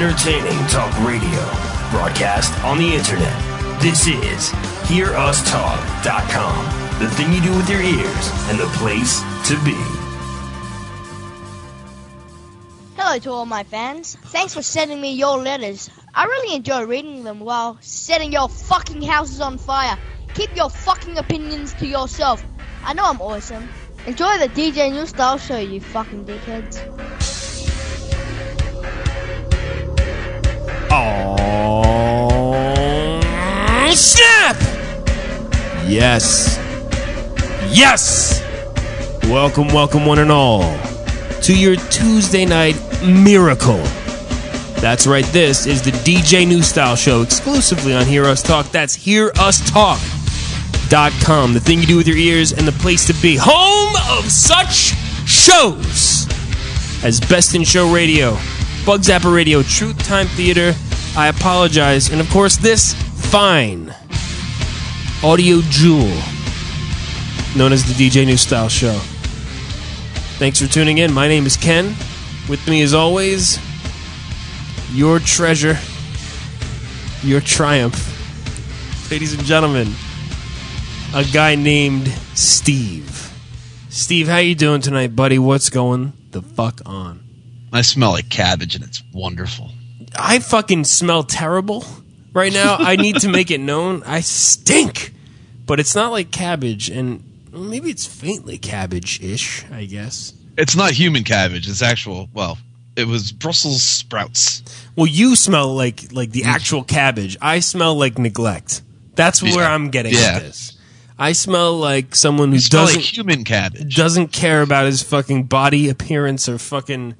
Entertaining talk radio. Broadcast on the internet. This is HearUsTalk.com. The thing you do with your ears and the place to be. Hello to all my fans. Thanks for sending me your letters. I really enjoy reading them while setting your fucking houses on fire. Keep your fucking opinions to yourself. I know I'm awesome. Enjoy the DJ New Style show, you fucking dickheads. Oh, snap! Yes. Yes! Welcome, welcome one and all to your Tuesday night miracle. That's right, this is the DJ New Style show exclusively on Hear Us Talk. That's HearUsTalk.com. The thing you do with your ears and the place to be. Home of such shows as Best in Show Radio, Bug Zapper Radio, Truth Time Theater, I Apologize, and of course this fine audio jewel known as the DJ New Style Show. Thanks for tuning in. My name is Ken. With me as always, your treasure, your triumph. Ladies and gentlemen, a guy named Steve. Steve, how you doing tonight, buddy? What's going the fuck on? I smell like cabbage, and it's wonderful. I fucking smell terrible right now. I need to make it known. I stink. But it's not like cabbage, and maybe it's faintly cabbage-ish, I guess. It's not human cabbage. It's actual, well, it was Brussels sprouts. Well, you smell like the actual cabbage. I smell like neglect. That's where I'm getting at this. I smell like someone who doesn't like human cabbage. Doesn't care about his fucking body appearance or fucking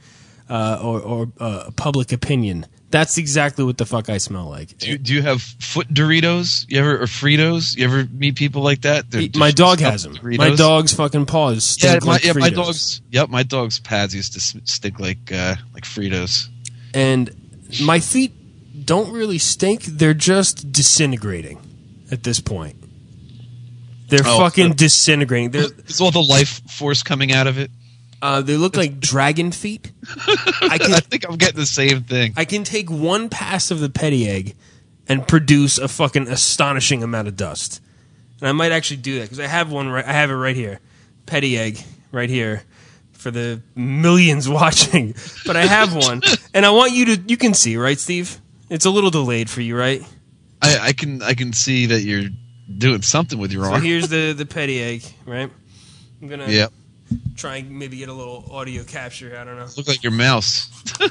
or public opinion. That's exactly what the fuck I smell like. Do you have foot Doritos? Or Fritos? You ever meet people like that? My dog has them. Doritos. My dog's fucking paws stink like Fritos. My dog's. Yep, my dog's pads used to stink like Fritos. And my feet don't really stink. They're just disintegrating at this point. They're fucking disintegrating. Is all the life force coming out of it? They look like dragon feet. I think I'm getting the same thing. I can take one pass of the petty egg and produce a fucking astonishing amount of dust. And I might actually do that because I have one. I have it right here, petty egg right here for the millions watching. But I have one, and I want you to. You can see, right, Steve? It's a little delayed for you, right? I can see that you're doing something with your arm. So here's the petty egg, right? I'm gonna. Yep. Try and maybe get a little audio capture. I don't know. Look like your mouse.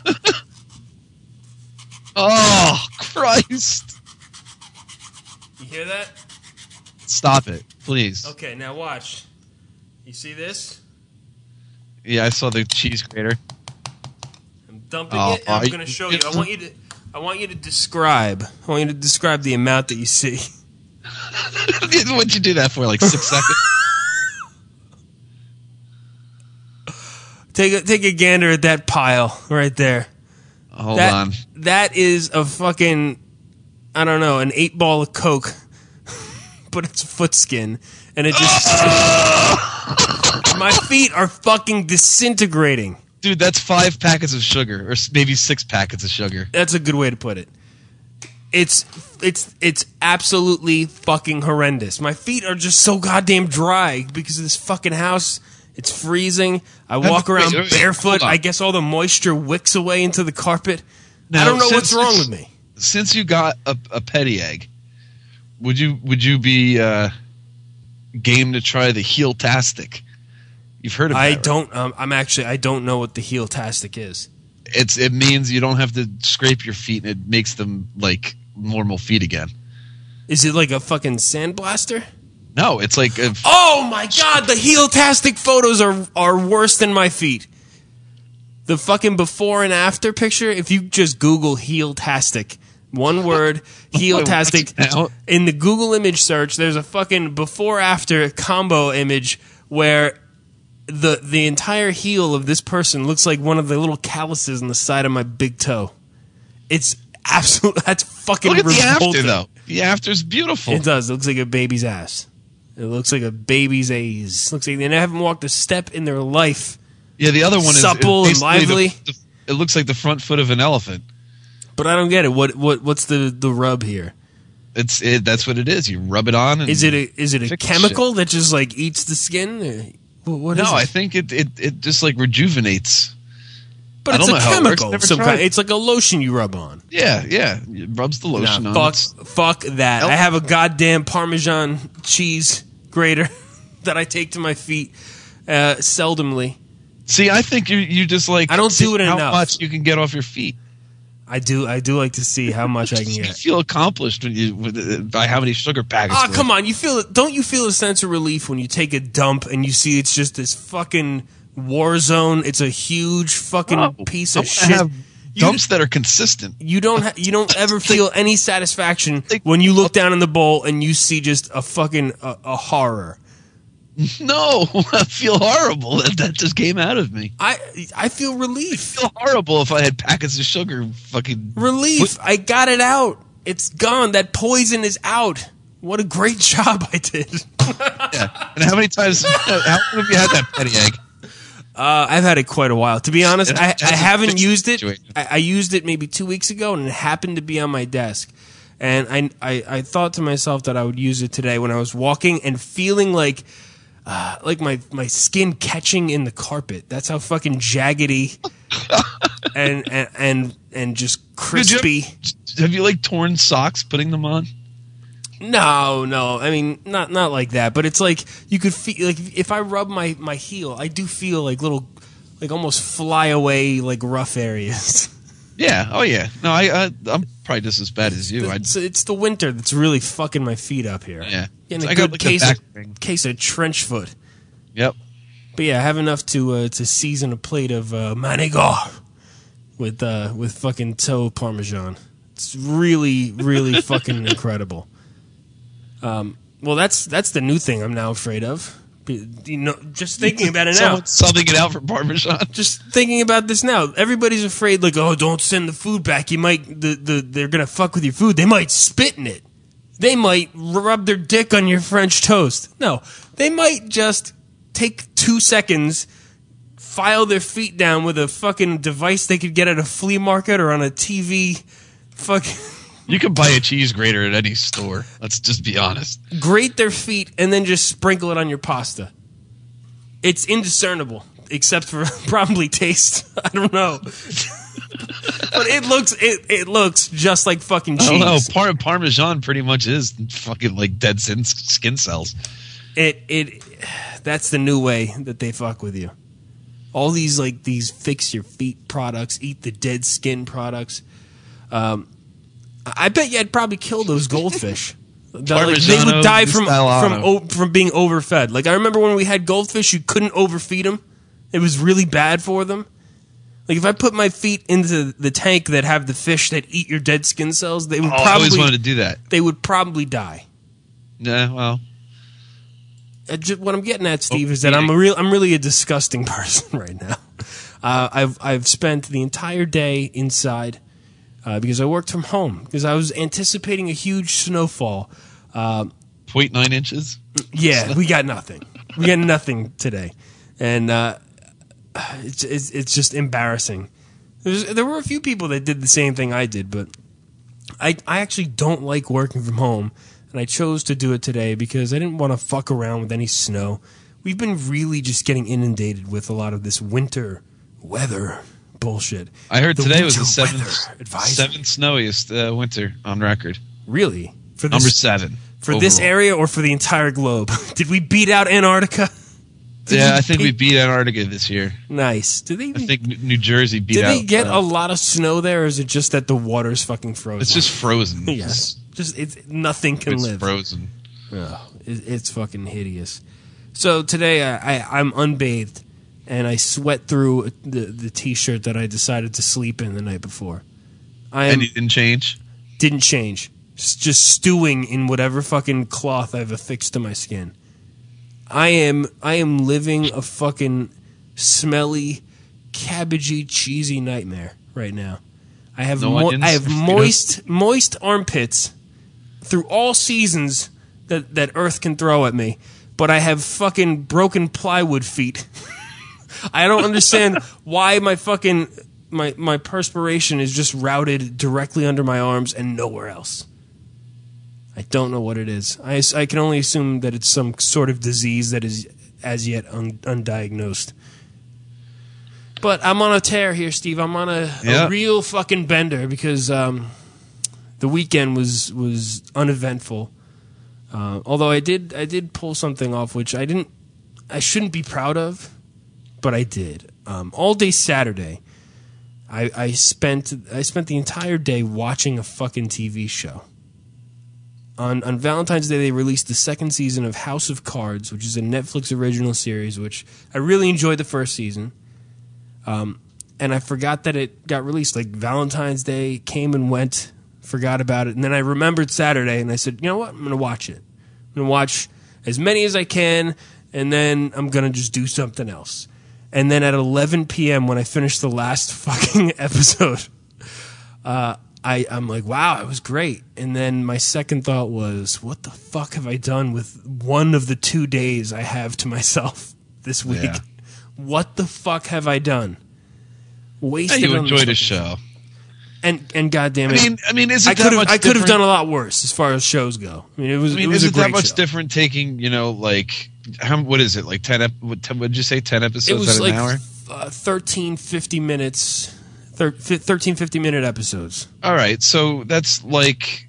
Oh, Christ. You hear that? Stop it, please. Okay, now watch. You see this? Yeah, I saw the cheese grater. I'm dumping it, and I'm going to show you. I want you to describe. I want you to describe the amount that you see. What'd you do that for, like 6 seconds? Take a gander at that pile right there. Hold on. That is a fucking, I don't know, an 8-ball of Coke, but it's foot skin, and it just my feet are fucking disintegrating. Dude, that's 5 packets of sugar, or maybe 6 packets of sugar. That's a good way to put it. It's absolutely fucking horrendous. My feet are just so goddamn dry because of this fucking house. It's freezing. I walk around barefoot. I guess all the moisture wicks away into the carpet. Now, I don't know what's wrong with me. Since you got a petty egg, would you be game to try the Heel-tastic? You've heard of it? I don't. I don't know what the Heel-tastic is. It means you don't have to scrape your feet, and it makes them like normal feet again. Is it like a fucking sandblaster? No, it's like oh my god, the Heel-tastic photos are worse than my feet. The fucking before and after picture, if you just Google Heel-tastic, one word, Heel-tastic, in the Google image search, there's a fucking before after combo image where the entire heel of this person looks like one of the little calluses on the side of my big toe. It's absolute. That's fucking revolting. Look at the after, though. The after's beautiful. It does. It looks like a baby's ass. It looks like a baby's A's. Looks like they haven't walked a step in their life. Yeah, the other one supple is and lively. It looks like the front foot of an elephant. But I don't get it. What's the rub here? That's what it is. You rub it on. And is it a fix chemical that just like eats the skin? What is No, it? I think it just like rejuvenates. But I it's don't a know how it works. chemical. Never Some tried. kind. It's like a lotion you rub on. Yeah. It rubs the lotion on. Fuck that. I have a goddamn Parmesan cheese grater that I take to my feet seldomly. See, I think you just like. I don't do it how enough. much you can get off your feet. I do like to see how much I can You get. feel accomplished by how many sugar packets. Oh, come on. Don't you feel a sense of relief when you take a dump and you see it's just this fucking war zone? It's a huge fucking piece of shit. Have dumps that are consistent. You don't ever feel any satisfaction when you look down in the bowl and you see just a fucking a horror. No, I feel horrible that just came out of me. I feel relief. I feel horrible if I had packets of sugar. Fucking relief. I got it out. It's gone. That poison is out. What a great job I did. Yeah. And how many times? How long have you had that petty egg? I've had it quite a while. To be honest, I haven't used it. Situation. I used it maybe 2 weeks ago, and it happened to be on my desk. And I thought to myself that I would use it today when I was walking and feeling like my skin catching in the carpet. That's how fucking jaggedy and just crispy. Have you like torn socks putting them on? No. I mean, not like that. But it's like you could feel like if I rub my heel, I do feel like little, like almost fly away like rough areas. Yeah. Oh yeah. No, I'm probably just as bad as you. It's the winter that's really fucking my feet up here. Yeah. Getting I a got good like a back case of trench foot. Yep. But yeah, I have enough to season a plate of Manigar with fucking toe parmesan. It's really, really fucking incredible. Well, that's the new thing I'm now afraid of. You know, just thinking about it now. Subbing it out for Parmesan. Just thinking about this now. Everybody's afraid, like, oh, don't send the food back. You might, they're gonna fuck with your food. They might spit in it. They might rub their dick on your French toast. No, they might just take 2 seconds, file their feet down with a fucking device they could get at a flea market or on a TV. Fucking. You can buy a cheese grater at any store. Let's just be honest. Grate their feet and then just sprinkle it on your pasta. It's indiscernible, except for probably taste. I don't know. But it looks just like fucking cheese. I don't know. Parmesan pretty much is fucking like dead skin cells. That's the new way that they fuck with you. All these fix your feet products, eat the dead skin products. I bet you I'd probably kill those goldfish. They would die from being overfed. Like I remember when we had goldfish, you couldn't overfeed them. It was really bad for them. Like if I put my feet into the tank that have the fish that eat your dead skin cells, they would I always wanted to do that. They would probably die. Yeah, well. What I'm getting at, Steve, is that I'm really a disgusting person right now. I've spent the entire day inside. Because I worked from home. Because I was anticipating a huge snowfall. 0.9 inches? Yeah, we got nothing. We got nothing today. And it's just embarrassing. There were a few people that did the same thing I did, but I actually don't like working from home. And I chose to do it today because I didn't want to fuck around with any snow. We've been really just getting inundated with a lot of this winter weather bullshit. I heard today was the seventh snowiest winter on record. Really? Number 7. For overall. This area or for the entire globe? Did we beat out Antarctica? I think we beat Antarctica this year. Nice. I think New Jersey beat out. Did they get a lot of snow there, or is it just that the water's fucking frozen? It's just frozen. Yes. Nothing can live. It's frozen. Oh, it's fucking hideous. So today I'm unbathed. And I sweat through the T-shirt that I decided to sleep in the night before. And it didn't change? Didn't change. Just stewing in whatever fucking cloth I've affixed to my skin. I am living a fucking smelly, cabbagey, cheesy nightmare right now. I have moist armpits through all seasons that Earth can throw at me, but I have fucking broken plywood feet. I don't understand why my fucking my perspiration is just routed directly under my arms and nowhere else. I don't know what it is. I can only assume that it's some sort of disease that is as yet undiagnosed. But I'm on a tear here, Steve. I'm on a real fucking bender because the weekend was uneventful. Although I did pull something off, which I shouldn't be proud of, but I did. All day Saturday, I spent the entire day watching a fucking TV show. On Valentine's Day, they released the second season of House of Cards, which is a Netflix original series, which I really enjoyed the first season. And I forgot that it got released. Like, Valentine's Day came and went, forgot about it. And then I remembered Saturday, and I said, you know what? I'm going to watch it. I'm going to watch as many as I can, and then I'm going to just do something else. And then at 11 p.m., when I finished the last fucking episode, I'm like, wow, it was great. And then my second thought was, what the fuck have I done with one of the 2 days I have to myself this week? Yeah. What the fuck have I done? Wasted. You enjoyed a show, and goddamn it! I mean, is it I could have done a lot worse as far as shows go. I mean, it was. Is it that much different? Taking like what is it, like 10? What did you say? 10 episodes? It was like an hour. 13 50-minute episodes. All right, so that's like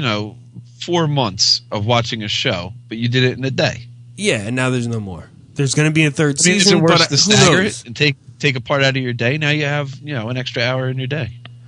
4 months of watching a show, but you did it in a day. Yeah, and now there's no more. There's going to be a third season. Is it worse to stagger it and take a part out of your day? Now you have an extra hour in your day.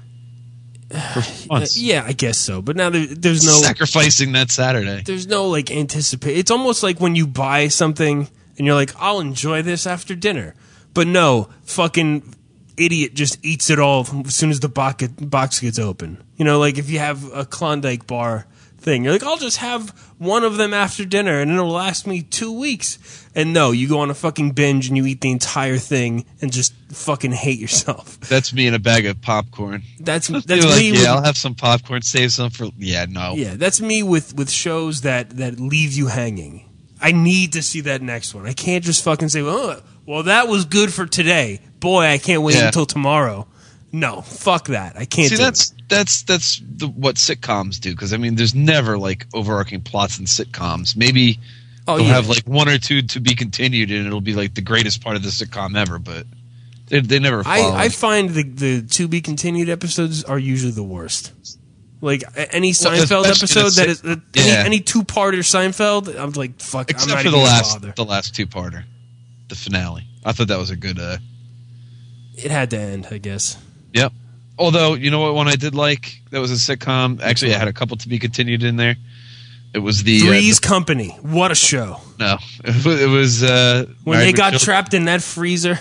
For months. Yeah, I guess so. But now there's no sacrificing that Saturday. There's no anticipate. It's almost like when you buy something and you're like, I'll enjoy this after dinner. But no, fucking idiot just eats it all as soon as the box gets open. Like if you have a Klondike bar thing, you're like, I'll just have one of them after dinner and it'll last me 2 weeks. And no, you go on a fucking binge and you eat the entire thing and just fucking hate yourself. That's me in a bag of popcorn. That's me. I'll have some popcorn, save some for. Yeah, no. Yeah, that's me with shows that leave you hanging. I need to see that next one. I can't just fucking say, well, that was good for today. Boy, I can't wait until tomorrow. No, fuck that. I can't. See, that's what sitcoms do. Because there's never overarching plots in sitcoms. Maybe they'll have one or two to be continued, and it'll be the greatest part of the sitcom ever. But they never follow. I find the to be continued episodes are usually the worst. Like any Seinfeld episode that is any two-parter Seinfeld, I'm like, fuck. Except I'm not for even the last two-parter, the finale. I thought that was a good. It had to end, I guess. Yep. Although, you know what one I did like that was a sitcom? Actually, I had a couple to be continued in there. It was the Three's Company. What a show! No, it was when they got trapped in that freezer.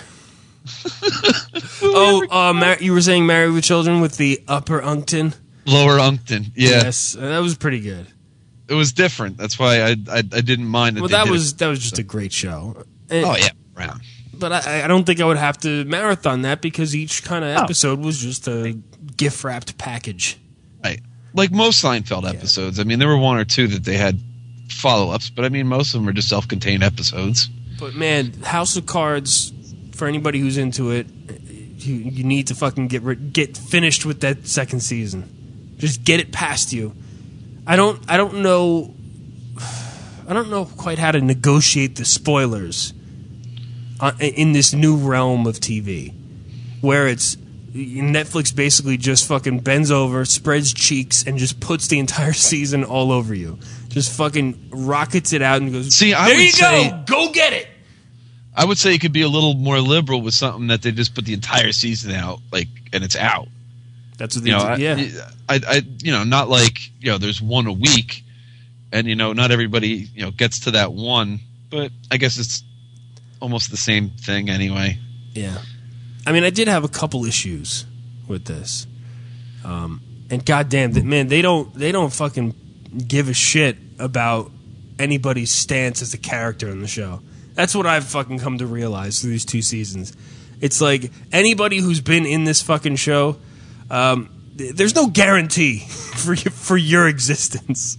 You were saying Married with Children with the Upper Uncton, Lower Uncton. Yeah. Yes, that was pretty good. It was different. That's why I didn't mind. That was just a great show. Round. But I don't think I would have to marathon that because each kind of episode was just a gift-wrapped package. Right. Like most Seinfeld episodes. There were one or two that they had follow-ups, but most of them are just self-contained episodes. But man, House of Cards, for anybody who's into it, you need to fucking get finished with that second season. Just get it past you. I don't know quite how to negotiate the spoilers in this new realm of TV, where it's Netflix basically just fucking bends over, spreads cheeks, and just puts the entire season all over you. Just fucking rockets it out and goes, there you go! Go get it! I would say it could be a little more liberal with something that they just put the entire season out, and it's out. That's what they do. I not there's one a week, and not everybody gets to that one, but I guess it's almost the same thing anyway. Yeah. I did have a couple issues with this. And goddamn, man, they don't fucking give a shit about anybody's stance as a character in the show. That's what I've fucking come to realize through these 2 seasons. It's like anybody who's been in this fucking show, there's no guarantee for your existence.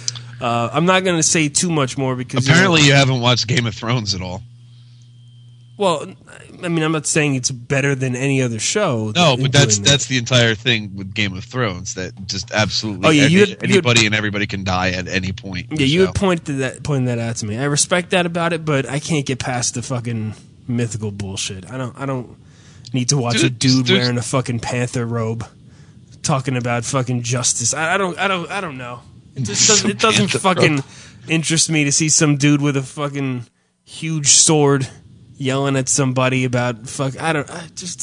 I'm not going to say too much more because apparently you haven't watched Game of Thrones at all. Well, I mean, I'm not saying it's better than any other show. No, but that's the entire thing with Game of Thrones. That just absolutely. Oh yeah, anybody and everybody can die at any point. Yeah, you had pointed that out to me. I respect that about it, but I can't get past the fucking mythical bullshit. I don't need to watch a dude wearing a fucking panther robe talking about fucking justice. I don't know. It just doesn't fucking interest me to see some dude with a fucking huge sword yelling at somebody about fuck. I don't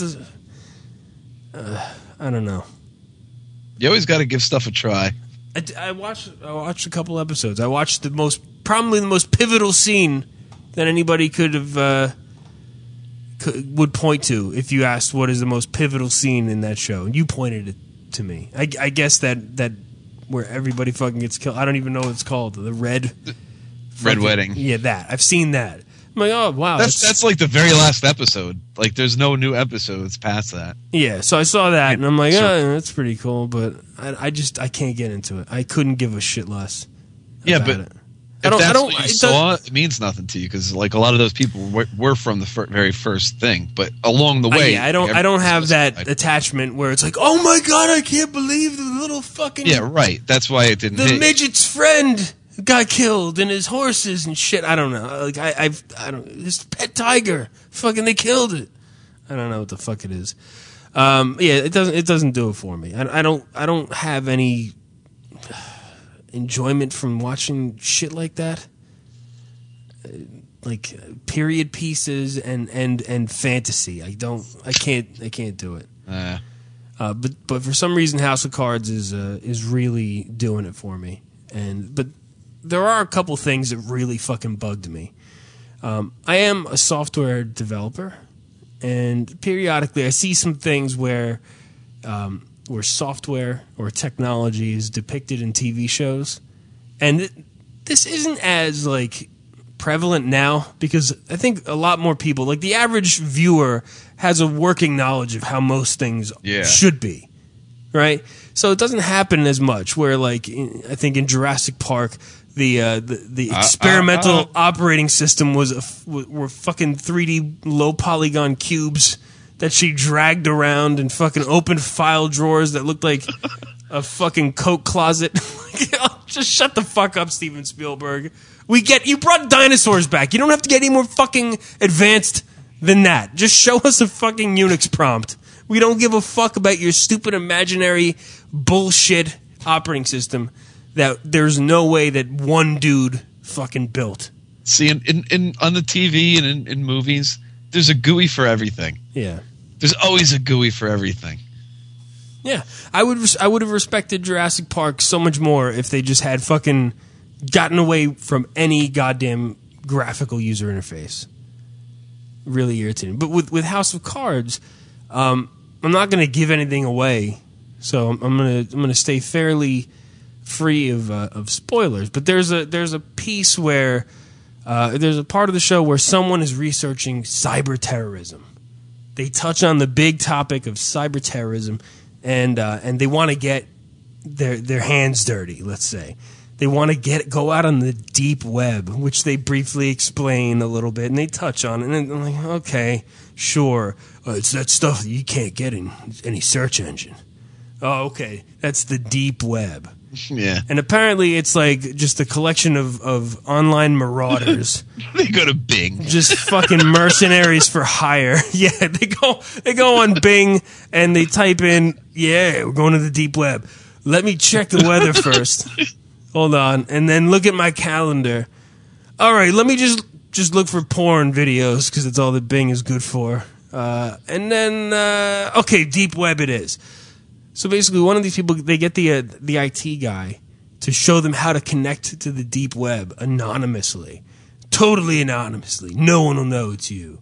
know. You always got to give stuff a try. I watched a couple episodes. I watched probably the most pivotal scene that anybody could have would point to if you asked what is the most pivotal scene in that show. You pointed it to me. I guess that where everybody fucking gets killed. I don't even know what it's called. The Red Wedding. Yeah, that. I've seen that. I'm like, oh wow, that's like the very last episode. Like, there's no new episodes past that. Yeah, so I saw that and I'm like, oh, that's pretty cool, but I can't get into it. I couldn't give a shit less. Yeah, but it. If that's what you saw, it means nothing to you because, like, a lot of those people were from the very first thing. But along the way, I don't have that attachment where it's like, oh my god, I can't believe the little fucking right. That's why it didn't. The midget's friend got killed and his horses and shit. I don't know. Like I don't. This pet tiger, fucking, they killed it. I don't know what the fuck it is. It doesn't do it for me. I don't have any enjoyment from watching shit like that, like period pieces and fantasy. I can't do it. But for some reason, House of Cards is really doing it for me. But there are a couple things that really fucking bugged me. I am a software developer, and periodically I see some things where software or technology is depicted in TV shows, and this isn't as like prevalent now because I think a lot more people, like the average viewer, has a working knowledge of how most things should be, right? So it doesn't happen as much. Where like I think in Jurassic Park, the experimental operating system were fucking 3D low polygon cubes that she dragged around in fucking open file drawers that looked like a fucking coat closet. Just shut the fuck up, Steven Spielberg. You brought dinosaurs back. You don't have to get any more fucking advanced than that. Just show us a fucking Unix prompt. We don't give a fuck about your stupid imaginary bullshit operating system that there's no way that one dude fucking built. See, in on the TV and in movies, there's a GUI for everything. Yeah. There's always a GUI for everything. Yeah, I would have respected Jurassic Park so much more if they just had fucking gotten away from any goddamn graphical user interface. Really irritating. But with House of Cards, I'm not going to give anything away, so I'm gonna stay fairly free of spoilers. But there's a piece where there's a part of the show where someone is researching cyber terrorism. They touch on the big topic of cyber terrorism, and they want to get their hands dirty. Let's say they want to go out on the deep web, which they briefly explain a little bit, and they touch on it. And I'm like, okay, sure, it's that stuff that you can't get in any search engine. Oh, okay, that's the deep web. Yeah. And apparently it's like just a collection of online marauders. They go to Bing. Just fucking mercenaries for hire. Yeah, they go on Bing and they type in, we're going to the deep web. Let me check the weather first. Hold on. And then look at my calendar. All right, let me just look for porn videos because it's all that Bing is good for. And then, okay, deep web it is. So basically, one of these people, they get the IT guy to show them how to connect to the deep web anonymously, totally anonymously. No one will know it's you.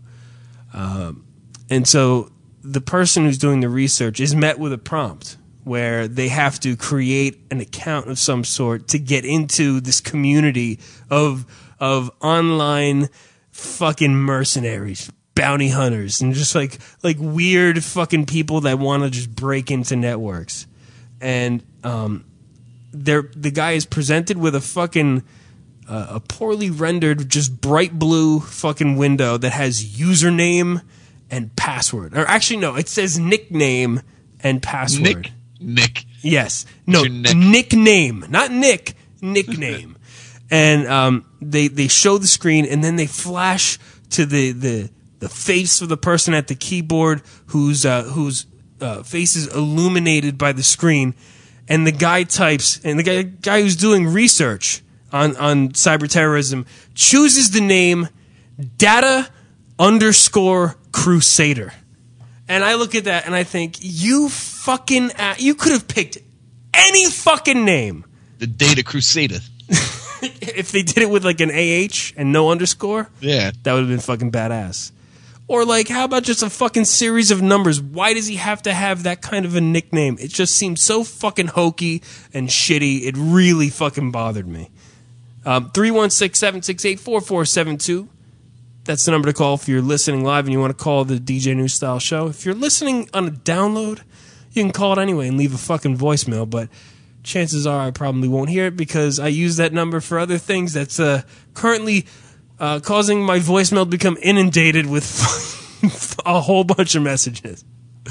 And so the person who's doing the research is met with a prompt where they have to create an account of some sort to get into this community of online fucking mercenaries, bounty hunters, and just like weird fucking people that want to just break into networks. And the guy is presented with a fucking a poorly rendered, just bright blue fucking window that has username and password. Or actually, no, it says nickname and password. Nick. Yes. No, Nick? nickname. Not Nick, nickname. And they show the screen, and then they flash to the face of the person at the keyboard whose face is illuminated by the screen. And the guy types, and the guy who's doing research on cyber terrorism chooses the name Data_Crusader. And I look at that and I think, you could have picked any fucking name. The Data Crusader. If they did it with like an AH and no underscore, Yeah. that would have been fucking badass. Or like, how about just a fucking series of numbers? Why does he have to have that kind of a nickname? It just seems so fucking hokey and shitty. It really fucking bothered me. 316-768-4472. That's the number to call if you're listening live and you want to call the DJ New Style show. If you're listening on a download, you can call it anyway and leave a fucking voicemail, but chances are I probably won't hear it because I use that number for other things that's currently causing my voicemail to become inundated with a whole bunch of messages.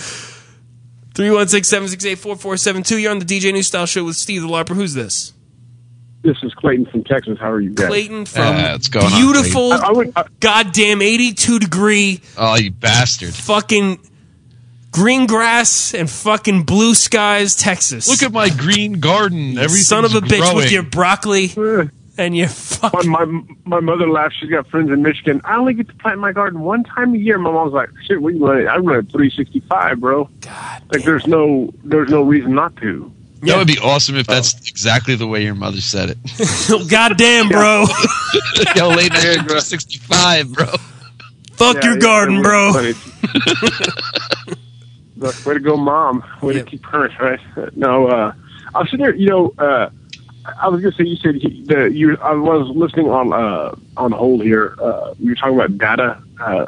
316-768-4472. You're on the DJ New Style show with Steve the LARPer. Who's this? This is Clayton from Texas. How are you guys? Clayton from what's going on, beautiful, Clayton? goddamn 82-degree Oh, you bastard. fucking green grass and fucking blue skies, Texas. Look at my green garden. Every son of a bitch growing. with your broccoli and your fucking... My mother laughs. She's got friends in Michigan. I only get to plant my garden one time a year. My mom's like, shit, we run. I run at 365, bro. God, like there's no reason not to. Yeah. That would be awesome if that's exactly the way your mother said it. Goddamn, bro. Yo, late night 65, bro. Fuck your garden, bro. Way to go, Mom. Way to keep current, right? No, I was sitting there, I was going to say, you said I was listening on hold here. You were talking about data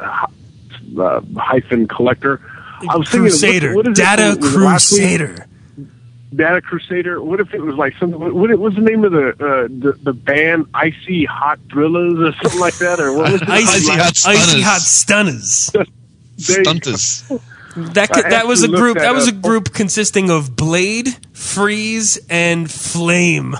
hyphen collector. I was Crusader. What is Data Crusader. Data Crusader. What if it was like something? What's the name of the band? Icy Hot Thrillers or something like that? Or what was it? Icy Hot Stunners. Stunters. That was a group. That was a group consisting of Blade, Freeze, and Flame.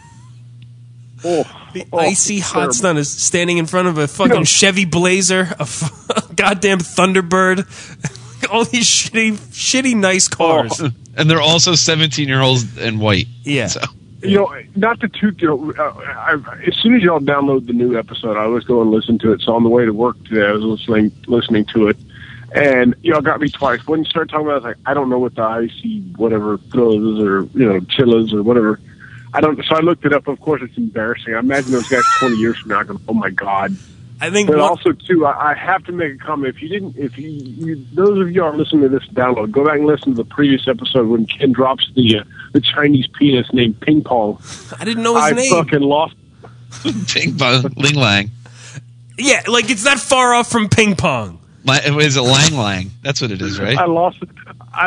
The Icy Hot Stunners standing in front of a fucking Chevy Blazer, a goddamn Thunderbird, all these shitty nice cars. And they're also 17-year-olds in white. Yeah. So. Not to toot, as soon as y'all download the new episode, I always go and listen to it. So on the way to work today, I was listening to it. And y'all got me twice. When you started talking about it, I was like, I don't know what the icy whatever throws or, chillas or whatever. So I looked it up. Of course, it's embarrassing. I imagine those guys 20 years from now are going, oh my God. I think, but also too, I have to make a comment. If you those of you are listening to this download, go back and listen to the previous episode when Ken drops the Chinese penis named Ping Pong. I didn't know his name. I fucking lost. Ping Pong, Ling Lang. Yeah, like it's not far off from Ping Pong. Is it Lang Lang? That's what it is, right? I lost it.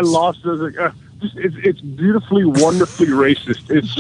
It's beautifully, wonderfully racist. It's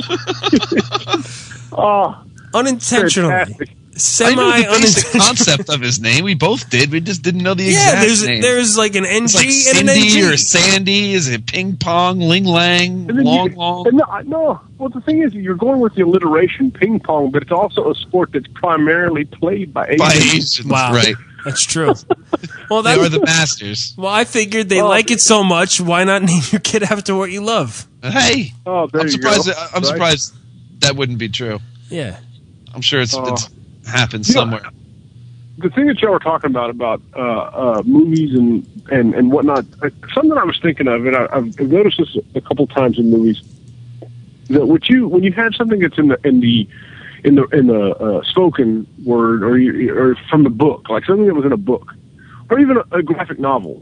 unintentionally. Fantastic. I knew the basic concept of his name. We both did. We just didn't know the exact name. There's like an NG it's like and an NG. Cindy or Sandy. Is it Ping Pong, Ling Lang, Long Long? No. Well, the thing is, you're going with the alliteration Ping Pong, but it's also a sport that's primarily played by Asians. Wow. Right. That's true. Well, they are the masters. Well, I figured they like it so much. Why not name your kid after what you love? Hey, I'm surprised. I'm surprised that wouldn't be true. Yeah, I'm sure it's happened somewhere. The thing that y'all were talking about movies and whatnot, something I was thinking of, and I've noticed this a couple times in movies, that when you have something that's in the spoken word or from the book, like something that was in a book, or even a graphic novel,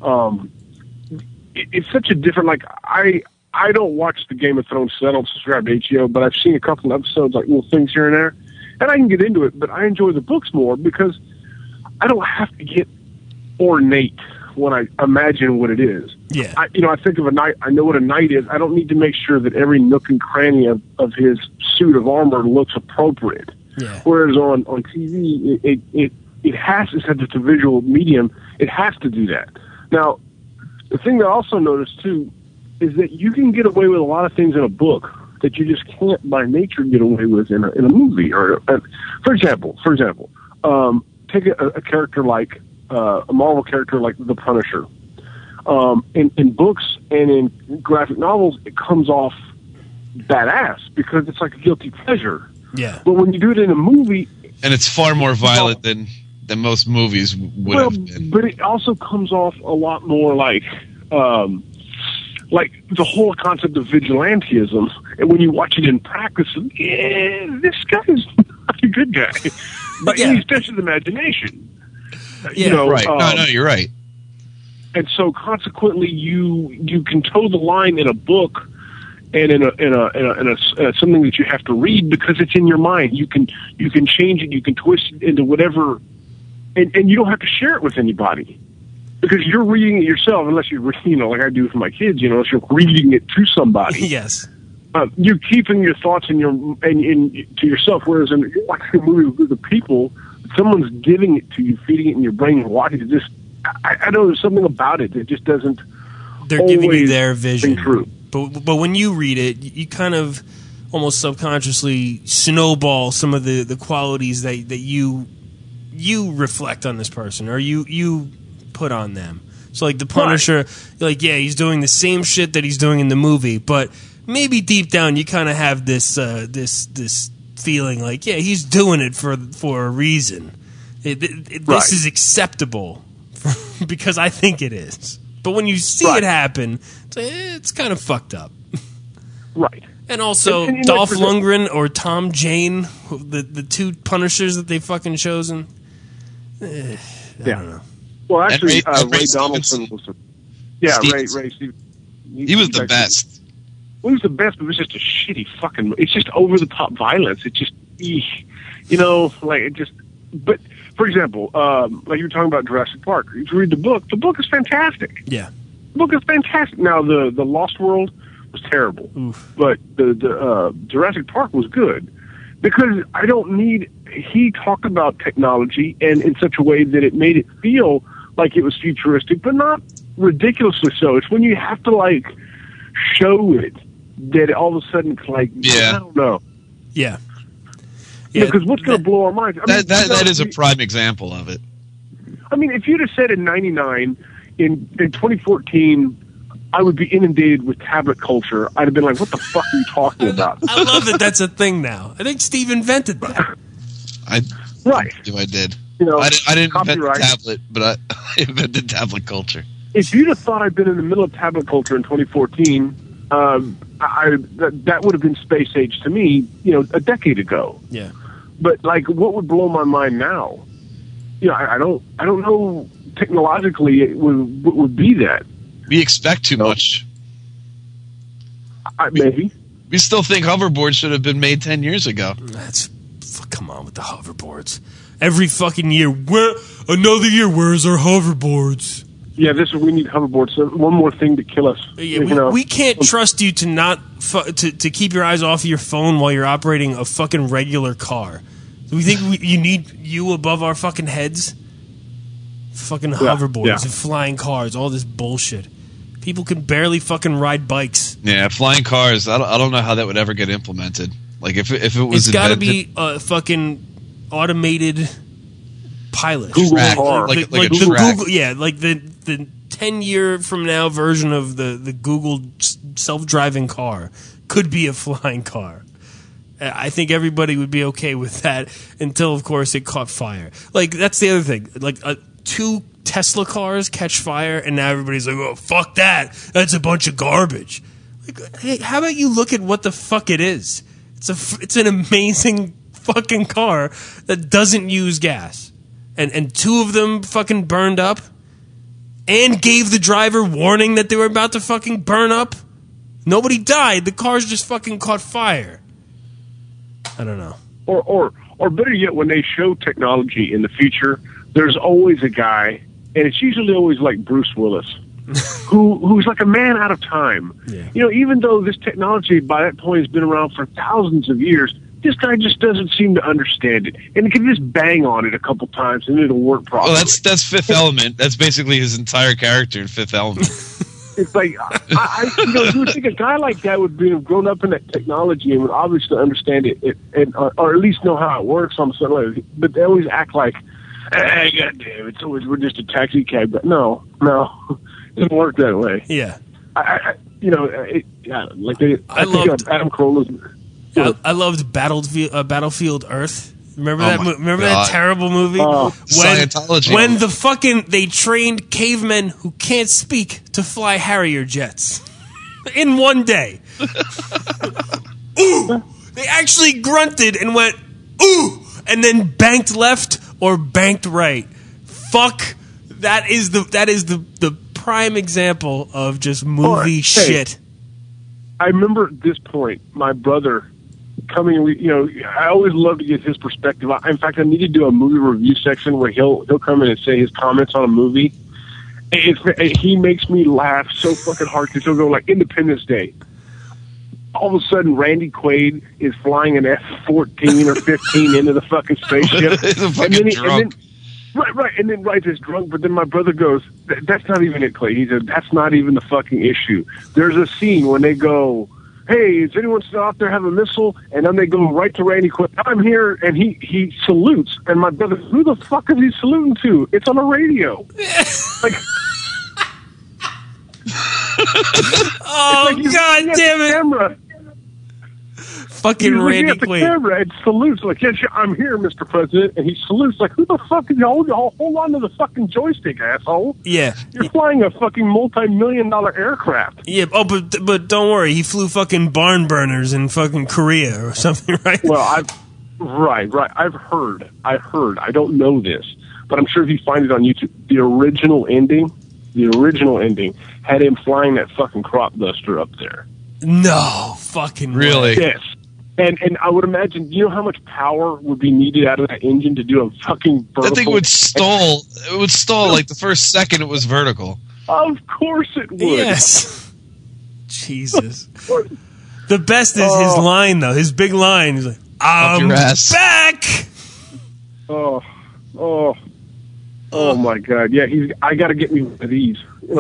it's such a different. Like I don't watch the Game of Thrones, so I don't subscribe to HBO, but I've seen a couple of episodes, like little things here and there, and I can get into it. But I enjoy the books more because I don't have to get ornate when I imagine what it is. Yeah. I think of a knight. I know what a knight is. I don't need to make sure that every nook and cranny of his suit of armor looks appropriate. Yeah. Whereas on TV, it has to, since it's a visual medium, it has to do that. Now, the thing that I also noticed too is that you can get away with a lot of things in a book that you just can't by nature get away with in a movie. Or, for example, take a character like a Marvel character like the Punisher. In books and in graphic novels, it comes off badass because it's like a guilty pleasure. Yeah. But when you do it in a movie, and it's far more violent than most movies would have been. But it also comes off a lot more like the whole concept of vigilantism. And when you watch it in practice, this guy is not a good guy. But he stretches imagination. Yeah, right. No, you're right. And so, consequently, you can toe the line in a book and in a something that you have to read because it's in your mind. You can change it. You can twist it into whatever, and you don't have to share it with anybody because you're reading it yourself. Unless you're like I do with my kids, unless you're reading it to somebody. Yes. You're keeping your thoughts to yourself. Whereas when you're watching a movie with the people, someone's giving it to you, feeding it in your brain, and watching it. I know there's something about it that just doesn't. They're giving you their vision. True. But when you read it, you kind of almost subconsciously snowball some of the qualities that you reflect on this person or you put on them. So like the Punisher, he's doing the same shit that he's doing in the movie, but maybe deep down you kind of have this feeling like, he's doing it for a reason. This is acceptable because I think it is. But when you see it happen, it's kind of fucked up. Right. And also, Dolph Lundgren or Tom Jane, the two Punishers that they fucking chosen. I don't know. Well, actually, Ray Donaldson was Ray Stevenson. He was the best. Well, he was the best, but it was just a shitty fucking... It's just over-the-top violence. It's just... But, for example, like you were talking about Jurassic Park. If you read the book is fantastic. Yeah. The book is fantastic. Now, the Lost World was terrible. Oof. But the Jurassic Park was good. Because I don't need... He talked about technology and in such a way that it made it feel like it was futuristic, but not ridiculously so. It's when you have to, show it that all of a sudden it's I don't know. Yeah. Because what's going to blow our minds? That is a prime example of it. I mean, if you'd have said in 99, in 2014, I would be inundated with tablet culture, I'd have been like, what the fuck are you talking about? I love that that's a thing now. I think Steve invented that. Right. I did. I didn't invent the tablet, but I invented tablet culture. If you'd have thought I'd been in the middle of tablet culture in 2014, that would have been space age to me, a decade ago. Yeah. But what would blow my mind now? I don't know technologically it would be that. We expect too much. Maybe. We still think hoverboards should have been made 10 years ago. Come on with the hoverboards. Every fucking year, another year, where's our hoverboards? Yeah, we need hoverboards. So one more thing to kill us. Yeah, we can't trust you to not to keep your eyes off of your phone while you're operating a fucking regular car. Do we think you need you above our fucking heads? Fucking hoverboards and flying cars, all this bullshit. People can barely fucking ride bikes. Yeah, flying cars. I don't know how that would ever get implemented. If it was, it's got to be a fucking automated pilot. Google car, like the Google, the 10-year from now version of the Google self-driving car could be a flying car. I think everybody would be okay with that until, of course, it caught fire. That's the other thing. 2 Tesla cars catch fire, and now everybody's like, "Oh, fuck that! That's a bunch of garbage." Hey, how about you look at what the fuck it is? It's an amazing fucking car that doesn't use gas, and 2 of them fucking burned up, and gave the driver warning that they were about to fucking burn up. Nobody died. The cars just fucking caught fire. I don't know. Or better yet, when they show technology in the future, there's always a guy, and it's usually always like Bruce Willis, who's like a man out of time. Yeah. Even though this technology by that point has been around for thousands of years, this guy just doesn't seem to understand it, and he can just bang on it a couple times and it'll work properly. Well, that's Fifth Element. That's basically his entire character in Fifth Element. It's like you would think a guy like that would be grown up in that technology and would obviously understand it, or at least know how it works on some level. But they always act like, "Hey, goddamn, we're just a taxi cab." But no, it doesn't work that way. Yeah, I loved Adam Carolla's. I loved Battlefield Earth. Remember that? Remember God. that terrible movie? Scientology. When they trained cavemen who can't speak to fly Harrier jets in one day. Ooh! They actually grunted and went ooh, and then banked left or banked right. Fuck! That is the prime example of just movie shit. I remember at this point, my brother coming, I always love to get his perspective. In fact, I need to do a movie review section where he'll come in and say his comments on a movie. He makes me laugh so fucking hard because he'll go like Independence Day. All of a sudden, Randy Quaid is flying an F-14 or 15 into the fucking spaceship. drunk. Right, and then is drunk. But then my brother goes, "That's not even it, Clay." He said, "That's not even the fucking issue." There's a scene when they go, "Hey, is anyone still out there have a missile?" And then they go right to Randy Quaid. "I'm here," and he salutes. And my brother, who the fuck is he saluting to? It's on the radio. Like, oh like God damn it! Camera. Fucking Randy at the Quaid. camera and salutes like, "Yes, I'm here, Mr. President," and he salutes like, "Who the fuck is you? Hold on to the fucking joystick, asshole." Yeah, you're flying a fucking multi-million-dollar aircraft. Yeah. Oh, but don't worry, he flew fucking barn burners in fucking Korea or something, right? Well, Right. I've heard. I don't know this, but I'm sure if you find it on YouTube, the original ending had him flying that fucking crop duster up there. No, fucking really? Way. Yes. And I would imagine, you know how much power would be needed out of that engine to do a fucking vertical? That thing would stall. It would stall like the first second it was vertical. Of course it would. Yes. Jesus. The best is his line, though. His big line. He's like, "I'm back!" Oh my God. Yeah, I got to get me one of these.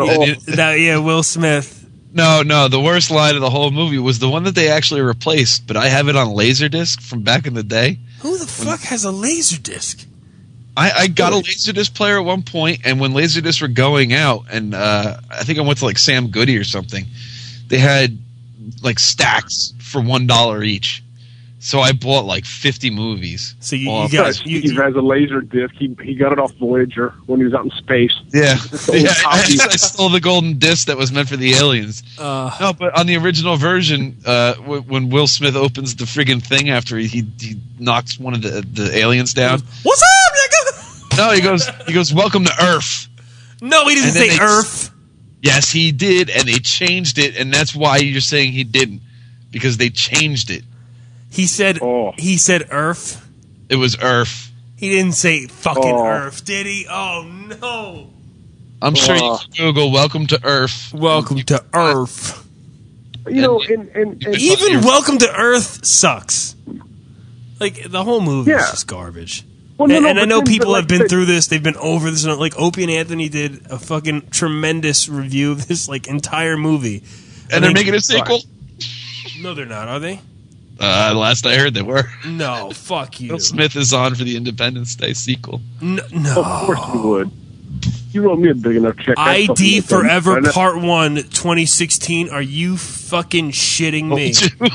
Will Smith. No, the worst line of the whole movie was the one that they actually replaced, but I have it on Laserdisc from back in the day. Who the fuck has a Laserdisc? I got a Laserdisc player at one point, and when Laserdiscs were going out, and I think I went to like Sam Goody or something, they had like stacks for $1 each. So I bought like 50 movies. So he has a laser disc. He got it off Voyager when he was out in space. Yeah. I stole the golden disc that was meant for the aliens. No, but on the original version, when Will Smith opens the friggin' thing after he knocks one of the aliens down. What's up, nigga? No, he goes, "Welcome to Earth." No, he didn't say Earth. Yes, he did, and they changed it, and that's why you're saying he didn't, because they changed it. He said Earth. It was Earth. He didn't say fucking Earth, did he? Oh no. I'm sure you can Google "Welcome to Earth." Welcome to Earth. You know, and even "Welcome to Earth" sucks. Like the whole movie is just garbage. Well, I know people have been through this. They've been over this. Like Opie and Anthony did a fucking tremendous review of this like entire movie, and they're making a sequel. No, they're not. Are they? Last I heard, they were. No, fuck you. Will Smith is on for the Independence Day sequel. No. Of course you would. You wrote me a big enough check. ID Forever Part 1, 2016. Are you fucking shitting me?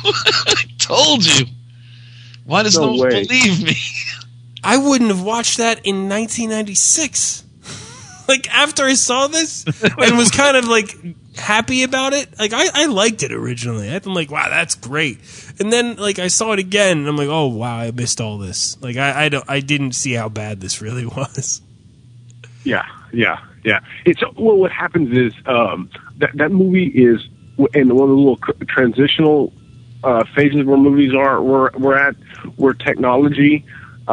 I told you. Why does no one believe me? I wouldn't have watched that in 1996. Like, after I saw this and was kind of, like, happy about it. Like, I liked it originally. I'm like, wow, that's great. And then, like, I saw it again, and I'm like, oh, wow, I missed all this. Like, I didn't see how bad this really was. Yeah. It's what happens is that movie is in one of the little transitional phases where movies are. We're at where technology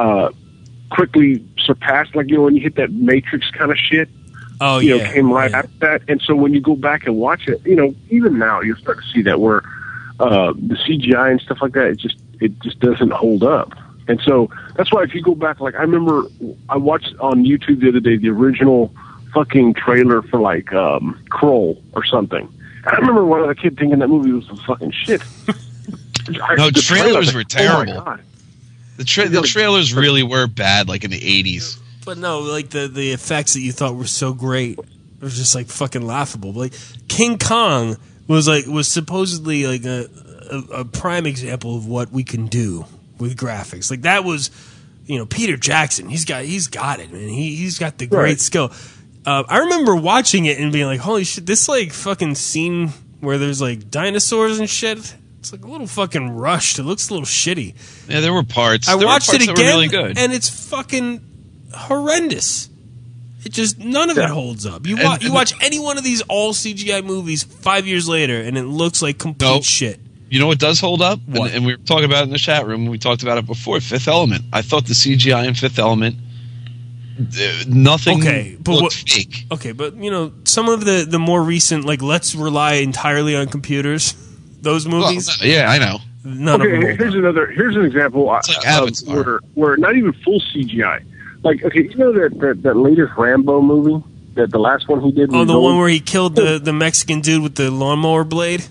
quickly surpassed, like, when you hit that Matrix kind of shit. Oh, came right after that. And so when you go back and watch it, even now you'll start to see that where the CGI and stuff like that, it just doesn't hold up. And so that's why if you go back, like I remember I watched on YouTube the other day the original fucking trailer for like Kroll or something. And I remember one of the kids thinking that movie was some fucking shit. No, the trailers were terrible. Oh my God. The trailers really were bad, like in the 80s. But no, like the effects that you thought were so great were just like fucking laughable. Like King Kong was supposedly like a prime example of what we can do with graphics. Like that was, Peter Jackson. He's got it, man. He's got the great skill. I remember watching it and being like, holy shit, this like fucking scene where there's like dinosaurs and shit. It's like a little fucking rushed. It looks a little shitty. Yeah, there were parts. I watched it again, that were really good. and it's fucking horrendous. It just none of it holds up. You watch any one of these all CGI movies 5 years later, and it looks like complete shit. You know what does hold up? What? And we were talking about it in the chat room. We talked about it before. Fifth Element. I thought the CGI in Fifth Element, nothing looked fake. Okay, but some of the more recent, like let's rely entirely on computers. Those movies. Well, yeah, I know. None of them. Here's an example It's like where not even full CGI. Like, okay, that latest Rambo movie, the last one he did. Oh, the one where he killed the Mexican dude with the lawnmower blade.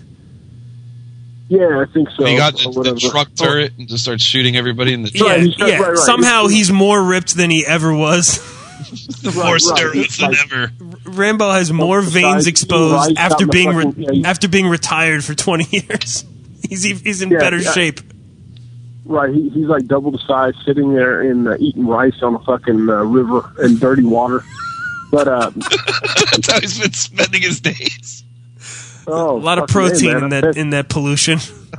Yeah, I think so. He got the truck turret and just starts shooting everybody in the truck. Right. Somehow he's more ripped than he ever was. More steroids than ever. Rambo has more veins exposed after being retired for 20 years. He's in better shape. Right, he's like double the size, sitting there and eating rice on a fucking river in dirty water. But that's how he's been spending his days. Oh, a lot of protein in that pollution.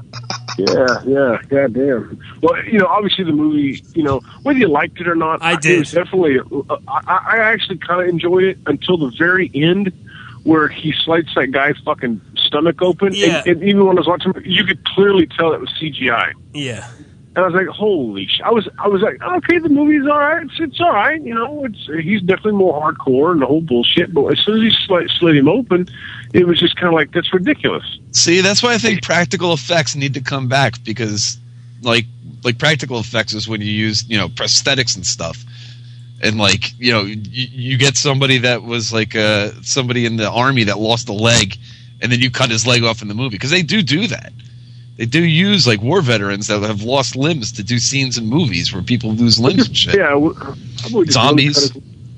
Yeah, goddamn. Well, obviously the movie, whether you liked it or not, I did. It was definitely. I actually kind of enjoyed it until the very end, where he slices that guy's fucking stomach open. Yeah. And even when I was watching, you could clearly tell it was CGI. Yeah. And I was like, holy shit. I was like, okay, the movie's all right. It's all right. He's definitely more hardcore and the whole bullshit. But as soon as he slit him open, it was just kind of like, that's ridiculous. See, that's why I think practical effects need to come back, because like practical effects is when you use, prosthetics and stuff. And like, you get somebody that was like somebody in the army that lost a leg, and then you cut his leg off in the movie. Because they do that. They do use like war veterans that have lost limbs to do scenes in movies where people lose limbs and shit. Yeah, zombies.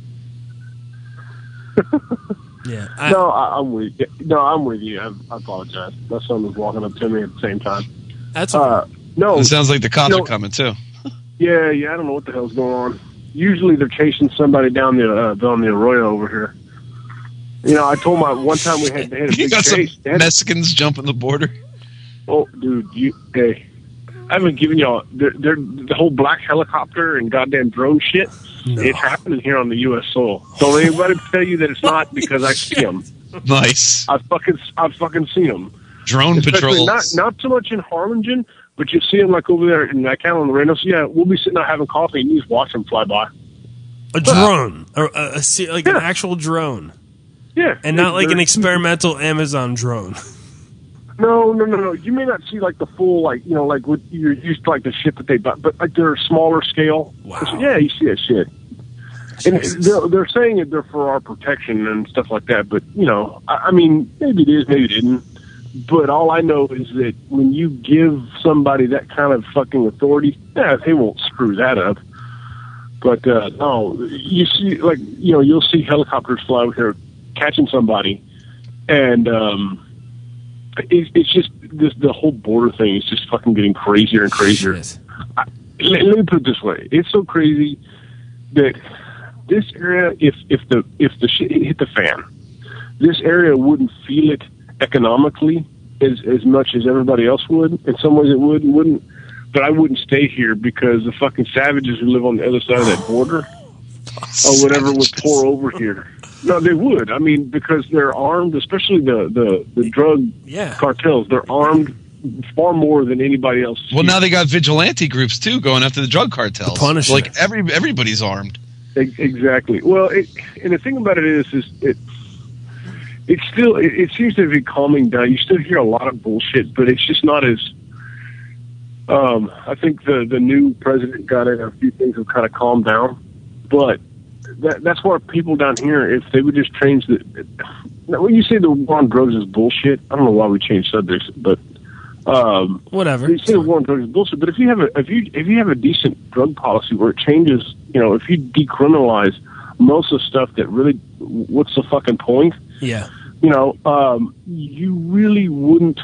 Yeah. I'm with you. No, I'm with you. I apologize. My son was walking up to me at the same time. That's no. It sounds like the cops are coming too. Yeah. I don't know what the hell's going on. Usually they're chasing somebody down the arroyo over here. I told my one time we had a big chase. Some Mexicans jumping the border. Oh, dude, I haven't given y'all the whole black helicopter and goddamn drone shit. No. It's happening here on the U.S. soil. Don't anybody tell you that it's not, because I see them. Nice. I've fucking seen them. Drone patrols. Not so much in Harlingen, but you see them like over there in that on the radio. So yeah, we'll be sitting out having coffee and you just watch them fly by. A drone, or an actual drone. Yeah, and not like an experimental Amazon drone. No. You may not see like the full, like like what you're used to, like the shit that they buy, but like they're smaller scale. Wow. Yeah, you see that shit. Jesus. And they're saying it, they're for our protection and stuff like that. But I mean, maybe it is, maybe it isn't. But all I know is that when you give somebody that kind of fucking authority, they won't screw that up. But no, you see, like you'll see helicopters fly over here catching somebody, and it's just the whole border thing is just fucking getting crazier and crazier. Let me put it this way: it's so crazy that this area, if the shit hit the fan, this area wouldn't feel it economically as much as everybody else would. In some ways, it would and wouldn't. But I wouldn't stay here because the fucking savages who live on the other side of that border or whatever would pour over here. No, they would. I mean, because they're armed, especially the drug cartels. They're armed far more than anybody else. Well, now they got vigilante groups too going after the drug cartels. Like everybody's armed. Exactly. Well, and the thing about it is it seems to be calming down. You still hear a lot of bullshit, but it's just not as I think the new president got in, a few things have kind of calmed down, but that's why people down here, if they would just change when you say the war on drugs is bullshit, I don't know why we changed subjects, but whatever. You say the war on drugs is bullshit, but if you have a decent drug policy where it changes, if you decriminalize most of the stuff that really, what's the fucking point? Yeah. You really wouldn't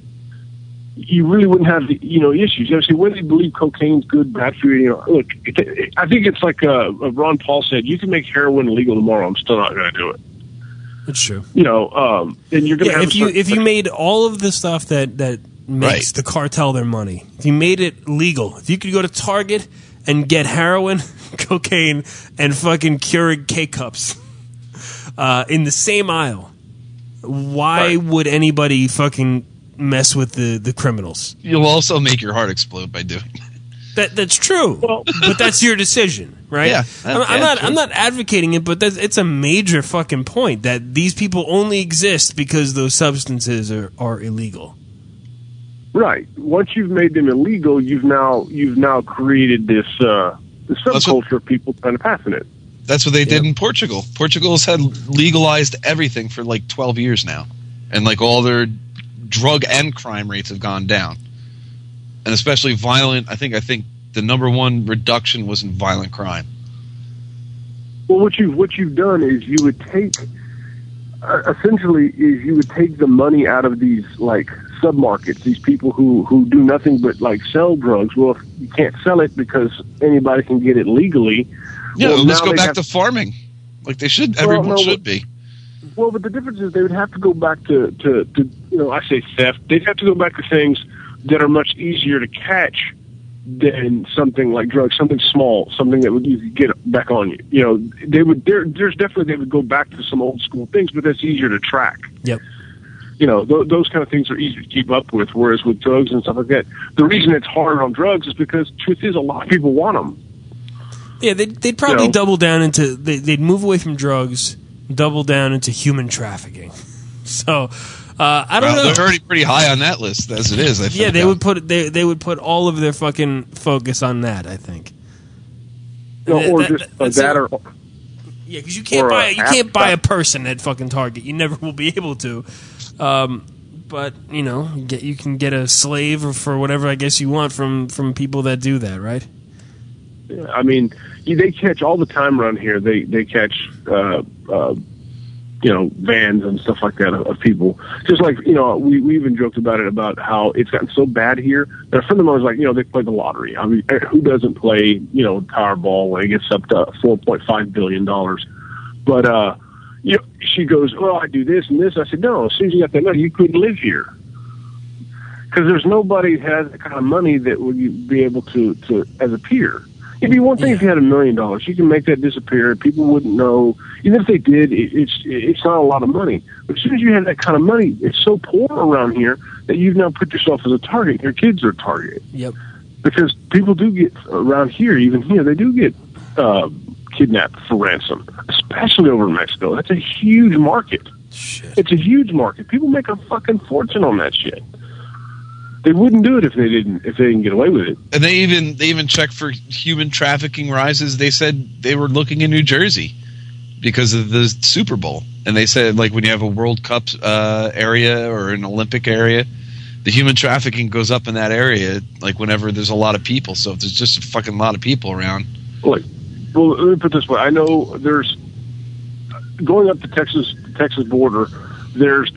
have the, issues. You know, see, whether you believe cocaine's good, bad for you, look, I think it's like Ron Paul said, you can make heroin illegal tomorrow, I'm still not going to do it. It's true. And you're going to have if you made all of the stuff that makes the cartel their money, if you made it legal, if you could go to Target and get heroin, cocaine, and fucking Keurig K-cups in the same aisle, why would anybody fucking mess with the criminals? You'll also make your heart explode by doing that. That's true, but that's your decision, right? Yeah, I'm not advocating it, but it's a major fucking point that these people only exist because those substances are illegal. Right. Once you've made them illegal, you've now created this subculture of people trying to patent it. That's what they did in Portugal. Portugal's had legalized everything for like 12 years now, and like all their drug and crime rates have gone down, and especially violent. I think the number one reduction was in violent crime. Well, what you've done is you would take the money out of these like submarkets, these people who do nothing but like sell drugs. Well, if you can't sell it because anybody can get it legally. Yeah, let's go back to farming, like they should. Everyone should be. Well, but the difference is they would have to go back to I say theft. They'd have to go back to things that are much easier to catch than something like drugs, something small, something that would you could get back on you. They would. There's definitely they would go back to some old school things, but that's easier to track. Yep. Those kind of things are easy to keep up with, whereas with drugs and stuff like that, the reason it's harder on drugs is because the truth is a lot of people want them. Yeah, they'd probably double down into they'd move away from drugs, double down into human trafficking. So I don't know. They're already pretty high on that list as it is. I think. Yeah, they would put all of their fucking focus on that. I think. Or because you can't buy a person at fucking Target. You never will be able to. But you can get a slave or for whatever I guess you want from people that do that, right? Yeah, I mean, they catch all the time around here. They catch vans and stuff like that of people. Just like we even joked about it, about how it's gotten so bad here that a friend of mine was like, they play the lottery. I mean, who doesn't play Powerball when it gets up to $4.5 billion? But she goes, well, I do this and this. I said, no, as soon as you got that money, you couldn't live here. Because there's nobody that has the kind of money that would be able to as a peer. It'd be one thing if you had $1 million. You can make that disappear. People wouldn't know. Even if they did, it's not a lot of money. But as soon as you have that kind of money, it's so poor around here that you've now put yourself as a target. Your kids are a target. Yep. Because people do get, around here, even here, they do get kidnapped for ransom, especially over in Mexico. That's a huge market. Shit. It's a huge market. People make a fucking fortune on that shit. They wouldn't do it if they didn't get away with it. And they even checked for human trafficking rises. They said they were looking in New Jersey because of the Super Bowl, and they said like when you have a World Cup area or an Olympic area, the human trafficking goes up in that area. Like whenever there's a lot of people. So if there's just a fucking lot of people around. Well, let me put it this way. I know there's going up the Texas border. There's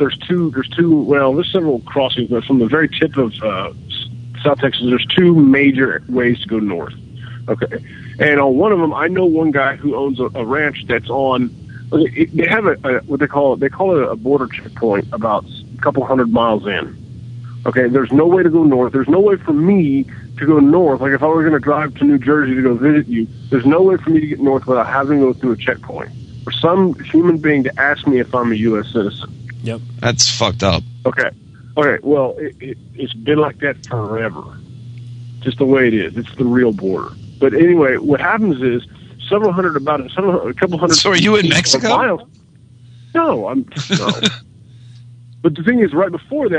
several crossings, but from the very tip of South Texas, there's two major ways to go north. Okay, and on one of them, I know one guy who owns a ranch that's on. They have what they call it a border checkpoint about a couple hundred miles in. Okay, there's no way to go north. There's no way for me to go north. Like if I were going to drive to New Jersey to go visit you, there's no way for me to get north without having to go through a checkpoint. For some human being to ask me if I'm a U.S. citizen. Yep. That's fucked up. Okay. Well, it's been like that forever. Just the way it is. It's the real border. But anyway, what happens is a couple hundred. So are you in Mexico? Miles. No, I'm no. But the thing is, right before that,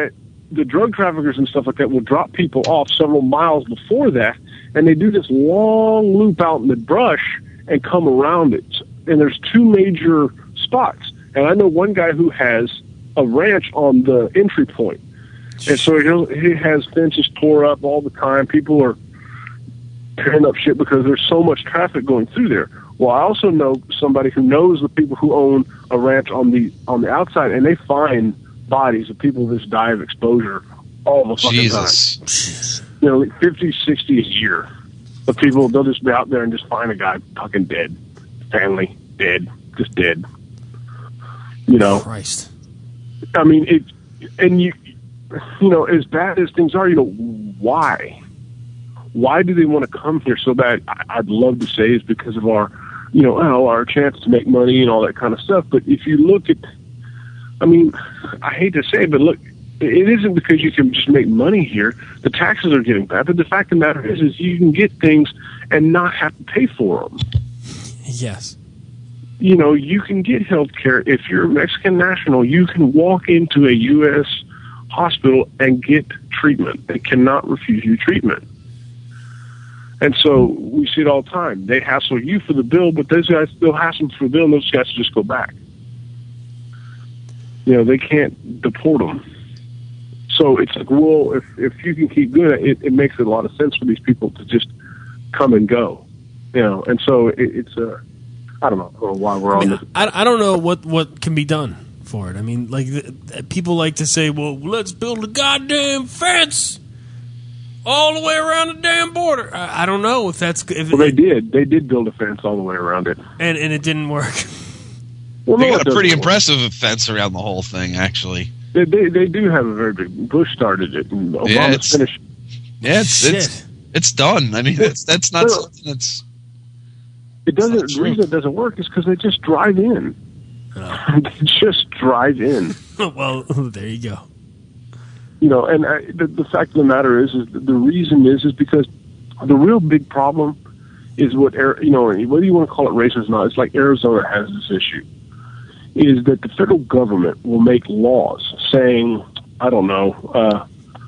the drug traffickers and stuff like that will drop people off several miles before that, and they do this long loop out in the brush and come around it. And there's two major spots. And I know one guy who has a ranch on the entry point. And so he has fences tore up all the time. People are tearing up shit because there's so much traffic going through there. Well, I also know somebody who knows the people who own a ranch on the outside, and they find bodies of people who just die of exposure all the fucking time. You know, like 50, 60 a year. But people, they'll just be out there and just find a guy fucking dead. Family, dead. Just dead. You know? Christ. I mean, you know, as bad as things are, you know, why? Why do they want to come here so bad? I'd love to say it's because of our, you know, our chance to make money and all that kind of stuff. But if you look at, I mean, I hate to say it, but look, it isn't because you can just make money here. The taxes are getting bad. But the fact of the matter is you can get things and not have to pay for them. Yes. You know, you can get health care. If you're a Mexican national, you can walk into a U.S. hospital and get treatment. They cannot refuse you treatment. And so we see it all the time. They hassle you for the bill, but those guys, they'll hassle for the bill, and those guys just go back. You know, they can't deport them. So it's like, well, if you can keep doing it, it makes a lot of sense for these people to just come and go. You know, and so it's a, I don't know why we're on this. I don't know what can be done for it. I mean, like, people like to say, well, let's build a goddamn fence all the way around the damn border. I don't know if that's... Well, they did build a fence all the way around it. And it didn't work. Well, they got a pretty impressive fence around the whole thing, actually. They do have a very big... Bush started it, and Obama finished. Yeah, it's done. I mean, that's not something that's... It doesn't. The reason it doesn't work is because they just drive in. They just drive in. Well, there you go. You know, and the fact of the matter is the reason is because the real big problem is whether you want to call it racist or not. It's like Arizona has this issue, is that the federal government will make laws saying, I don't know,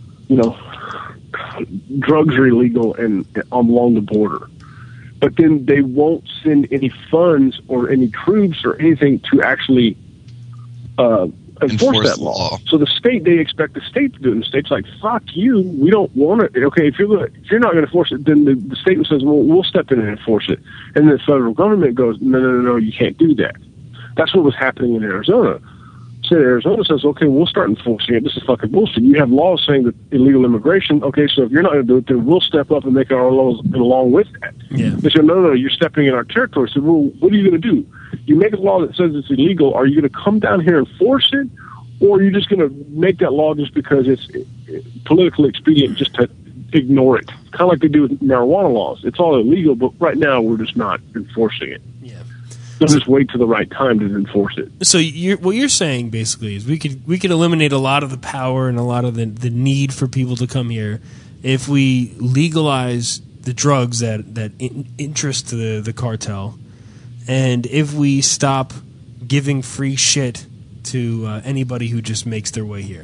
drugs are illegal and along the border. But then they won't send any funds or any troops or anything to actually enforce that law. So they expect the state to do it. And the state's like, fuck you, we don't want it. Okay, if you're not going to enforce it, then the state says, well, we'll step in and enforce it. And the federal government goes, no, you can't do that. That's what was happening in Arizona. So Arizona says, okay, we'll start enforcing it. This is fucking bullshit. You have laws saying that illegal immigration, okay, so if you're not going to do it, then we'll step up and make our laws along with that. Yeah. They said, no, you're stepping in our territory. So, well, what are you going to do? You make a law that says it's illegal. Are you going to come down here and force it? Or are you just going to make that law just because it's politically expedient just to ignore it? Kind of like they do with marijuana laws. It's all illegal, but right now we're just not enforcing it. Yeah. They'll just wait till the right time to enforce it. So what you're saying basically is we could eliminate a lot of the power and a lot of the need for people to come here if we legalize the drugs that interest the cartel, and if we stop giving free shit to anybody who just makes their way here.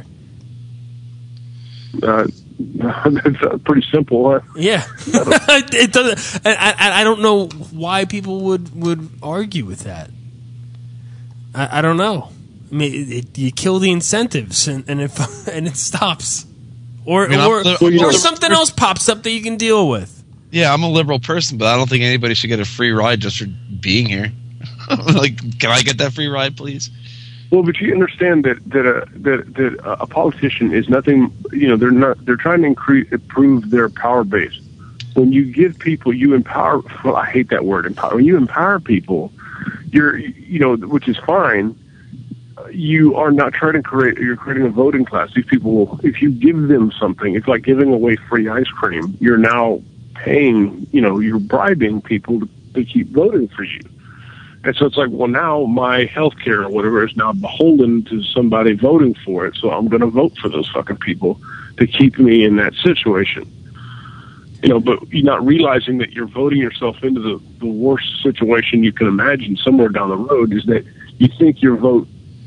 That's pretty simple. Huh? Yeah, it doesn't. I don't know why people would argue with that. I don't know. I mean, you kill the incentives, and it stops, or something else pops up that you can deal with. Yeah, I'm a liberal person, but I don't think anybody should get a free ride just for being here. Like, can I get that free ride, please? Well, but you understand that a politician is nothing. You know, they're trying to improve their power base. When you give people, you empower. Well, I hate that word, empower. When you empower people, which is fine. You are not trying to create. You're creating a voting class. These people will, if you give them something, it's like giving away free ice cream. You're now paying. You're bribing people to keep voting for you. And so it's like, well, now my health care or whatever is now beholden to somebody voting for it. So I'm going to vote for those fucking people to keep me in that situation. But you're not realizing that you're voting yourself into the worst situation you can imagine somewhere down the road, is that you think your vote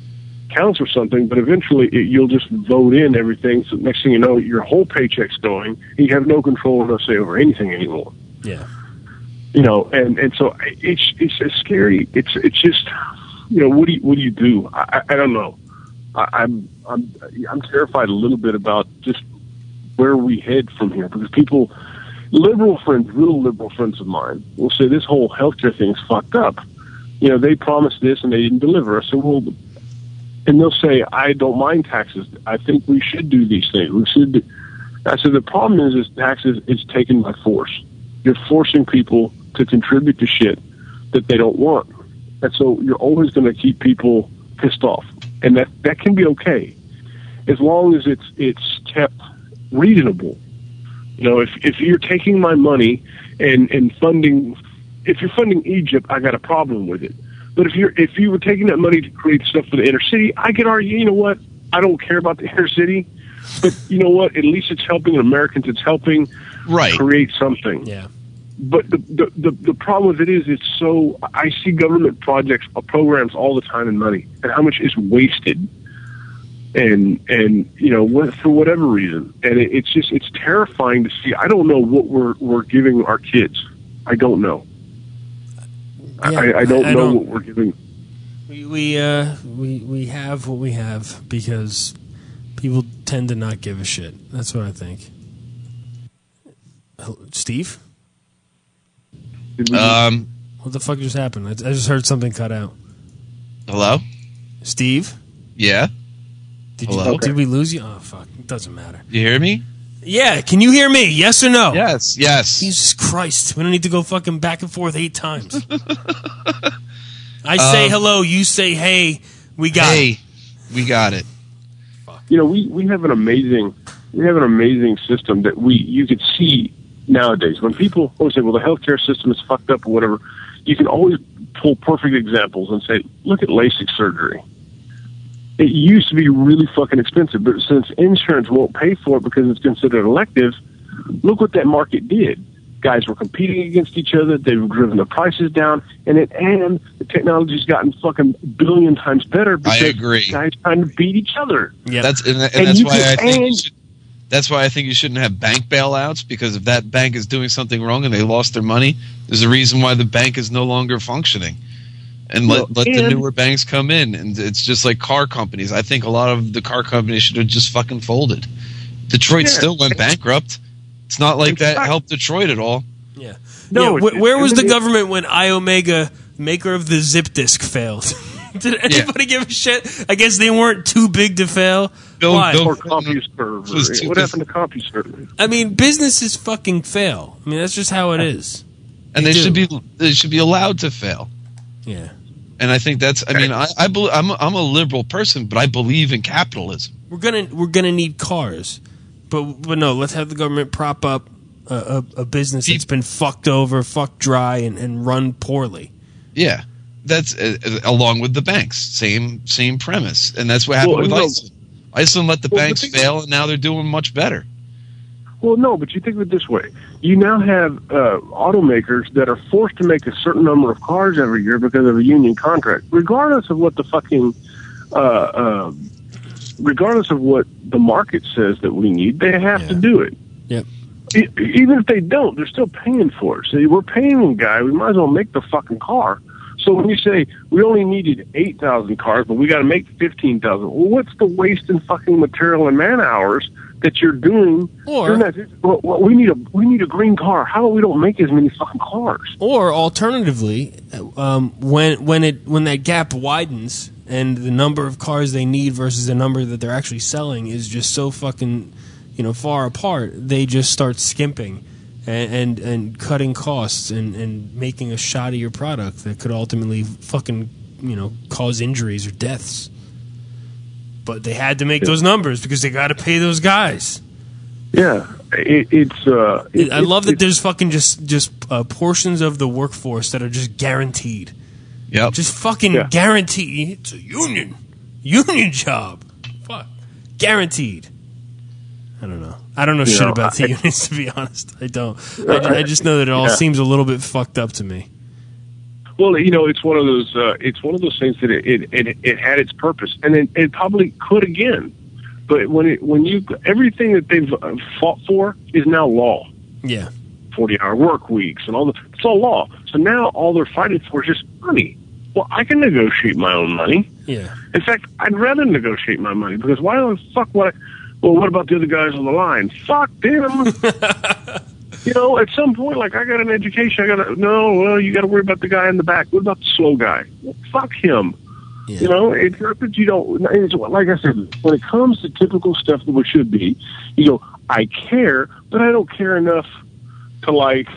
counts for something, but eventually you'll just vote in everything. So next thing you know, your whole paycheck's going. And you have no control or no say over anything anymore. Yeah. You know, and so it's a scary. It's just, you know, what do you do? I don't know. I'm terrified a little bit about just where we head from here, because people, real liberal friends of mine, will say this whole healthcare thing's fucked up. You know, they promised this and they didn't deliver. I said, well, and they'll say, I don't mind taxes. I think we should do these things. We should. I said, the problem is taxes is taken by force. You're forcing people to contribute to shit that they don't want. And so you're always going to keep people pissed off. And that can be okay, as long as it's kept reasonable. You know, if you're taking my money and funding, if you're funding Egypt, I got a problem with it. But if you were taking that money to create stuff for the inner city, I could argue, you know what, I don't care about the inner city, but you know what, at least it's helping Americans. It's helping create something. Yeah. But the problem with it is it's so, I see government projects, programs all the time in money, and how much is wasted, and you know, for whatever reason, and it's terrifying to see. I don't know what we're giving our kids. I don't know. Yeah, I don't know what we're giving. We have what we have because people tend to not give a shit. That's what I think. Steve? What the fuck just happened? I just heard something cut out. Hello? Steve? Yeah? Did we lose you? Oh, fuck. It doesn't matter. You hear me? Yeah, can you hear me? Yes or no? Yes. Jesus Christ. We don't need to go fucking back and forth 8 times. I say hello, you say hey, we got it. We got it. You know, we have an amazing system that you could see nowadays. When people always say, well, the healthcare system is fucked up or whatever, you can always pull perfect examples and say, look at LASIK surgery. It used to be really fucking expensive, but since insurance won't pay for it because it's considered elective, look what that market did. Guys were competing against each other. They've driven the prices down, and the technology's gotten fucking billion times better because I agree. Guys trying to beat each other. Yeah, that's why I think you shouldn't have bank bailouts, because if that bank is doing something wrong and they lost their money, there's a reason why the bank is no longer functioning. And let the newer banks come in. And it's just like car companies. I think a lot of the car companies should have just fucking folded. Detroit still went bankrupt. It's not like that helped Detroit at all. Yeah. No. Yeah, where was the government when iOmega, maker of the zip disk, failed? Did anybody give a shit? I guess they weren't too big to fail. Why? Or CompuServe. What happened to CompuServe? I mean, businesses fucking fail. I mean, that's just how it is. And they should be allowed to fail. Yeah. And I think that's. I mean, I'm a liberal person, but I believe in capitalism. We're gonna need cars, but no. Let's have the government prop up a business that's been fucked over, fucked dry, and run poorly. Yeah, that's along with the banks. Same premise, and that's what happened with Iceland. Iceland let the banks fail, and now they're doing much better. Well, no, but you think of it this way. You now have automakers that are forced to make a certain number of cars every year because of a union contract, regardless of what the fucking, regardless of what the market says that we need. They have to do it. Yep. Even if they don't, they're still paying for it. So we're paying the guy. We might as well make the fucking car. So when you say we only needed 8,000 cars, but we got to make 15,000, well, what's the waste in fucking material and man hours that you're doing? Or we need a green car. How about we don't make as many fucking cars? Or alternatively, when that gap widens and the number of cars they need versus the number that they're actually selling is just so fucking far apart, they just start skimping and cutting costs and making a shoddier product that could ultimately fucking cause injuries or deaths. But they had to make those numbers because they got to pay those guys. Yeah, I love that there's fucking just portions of the workforce that are just guaranteed. Yep. Just fucking guaranteed. It's a union job. Fuck, guaranteed. I don't know. I don't know shit about the unions, to be honest. I don't. I just know that it all seems a little bit fucked up to me. Well, it's one of those things that it had its purpose, and it probably could again. But when you everything that they've fought for is now law. Yeah. 40-hour work weeks and it's all law. So now all they're fighting for is just money. Well, I can negotiate my own money. Yeah. In fact, I'd rather negotiate my money, because why the fuck would I? Well, what about the other guys on the line? Fuck them. At some point, like, I got an education. You got to worry about the guy in the back. What about the slow guy? Well, fuck him. Yeah. It's not that you don't. It's, like I said, when it comes to typical stuff that should be, I care, but I don't care enough to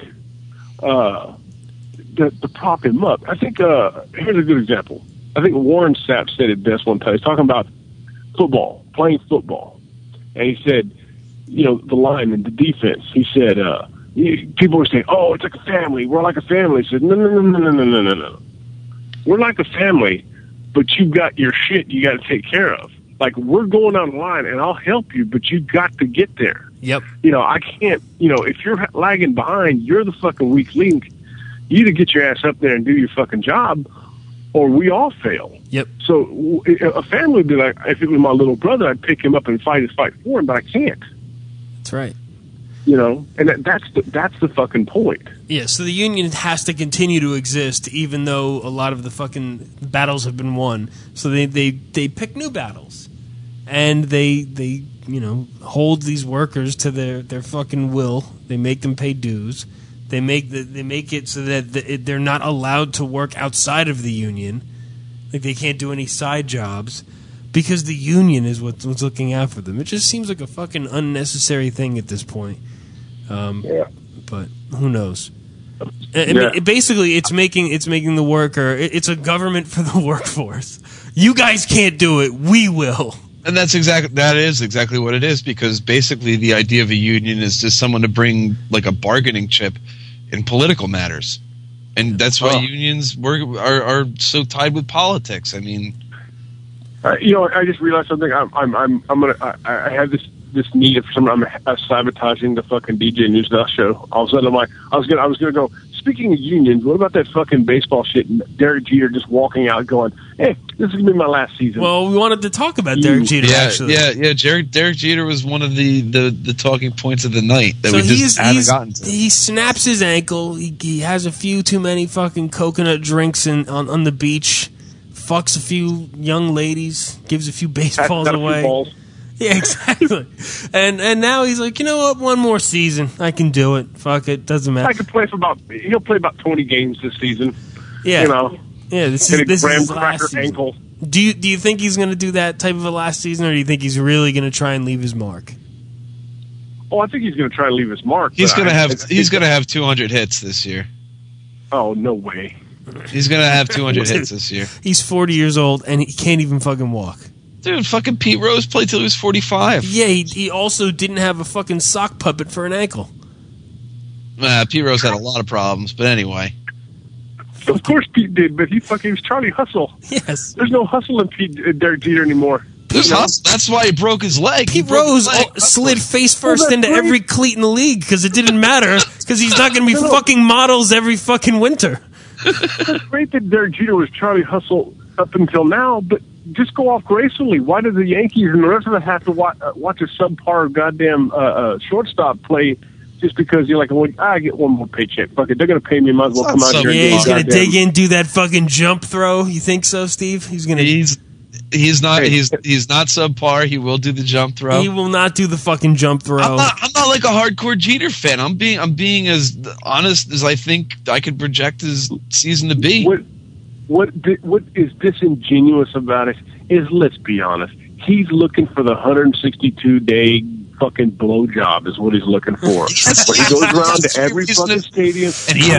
to prop him up. I think here's a good example. I think Warren Sapp said it best one time. He's talking about football, playing football, and he said, the line and the defense. He said, people were saying, "Oh, it's like a family. We're like a family." He said, "No. We're like a family, but you got your shit you got to take care of. Like, we're going on the line, and I'll help you, but you got to get there." Yep. I can't. If you're lagging behind, you're the fucking weak link. You either get your ass up there and do your fucking job, or we all fail. Yep. So a family would be like, if it was my little brother, I'd pick him up and fight for him, but I can't. That's right. And that's the fucking point. Yeah, so the union has to continue to exist, even though a lot of the fucking battles have been won. So they pick new battles, and they hold these workers to their fucking will. They make them pay dues. They make it so that they're not allowed to work outside of the union. Like, they can't do any side jobs because the union is what's looking out for them. It just seems like a fucking unnecessary thing at this point. Yeah. But who knows? I mean, basically, it's making the worker. It's a government for the workforce. You guys can't do it. We will. And that is exactly what it is, because basically the idea of a union is just someone to bring like a bargaining chip in political matters, and that's why unions are so tied with politics. I mean, I just realized something. I have this need of something. I'm sabotaging the fucking DJ News Now show. All of a sudden, I was gonna go. Speaking of unions, what about that fucking baseball shit and Derek Jeter just walking out going, "Hey, this is going to be my last season"? Well, we wanted to talk about Derek Jeter, actually. Yeah. Derek Jeter was one of the talking points of the night that we just haven't gotten to. He snaps his ankle. He has a few too many fucking coconut drinks on the beach, fucks a few young ladies, gives a few baseballs away. Yeah, exactly. And now he's like, you know what? One more season, I can do it. Fuck it, doesn't matter. He'll play about 20 games this season. Yeah, yeah. This is his last season. Ankle. Do you think he's going to do that type of a last season, or do you think he's really going to try and leave his mark? Oh, I think he's going to try and leave his mark. He's going to have 200 hits this year. Oh, no way. He's going to have 200 hits this year. He's 40 years old and he can't even fucking walk. Dude, fucking Pete Rose played till he was 45. Yeah, he also didn't have a fucking sock puppet for an ankle. Pete Rose had a lot of problems, but anyway. Of course Pete did, but he was Charlie Hustle. Yes. There's no hustle in Derek Jeter anymore. There's hustle. That's why he broke his leg. Pete Rose slid face first into every cleat in the league because it didn't matter because he's not going to be fucking models every fucking winter. It's great that Derek Jeter was Charlie Hustle up until now, but just go off gracefully. Why do the Yankees and the rest of them have to watch a subpar goddamn shortstop play just because you're like, well, I get one more paycheck? Fuck it, they're going to pay me. Might as well come out here. Yeah, he's going to dig in, do that fucking jump throw. You think so, Steve? He's going to. He's not subpar. He will do the jump throw. He will not do the fucking jump throw. I'm not like a hardcore Jeter fan. I'm being as honest as I think I could project his season to be. What is disingenuous about it is, let's be honest, he's looking for the 162-day fucking blowjob is what he's looking for. But he goes around to every fucking stadium and he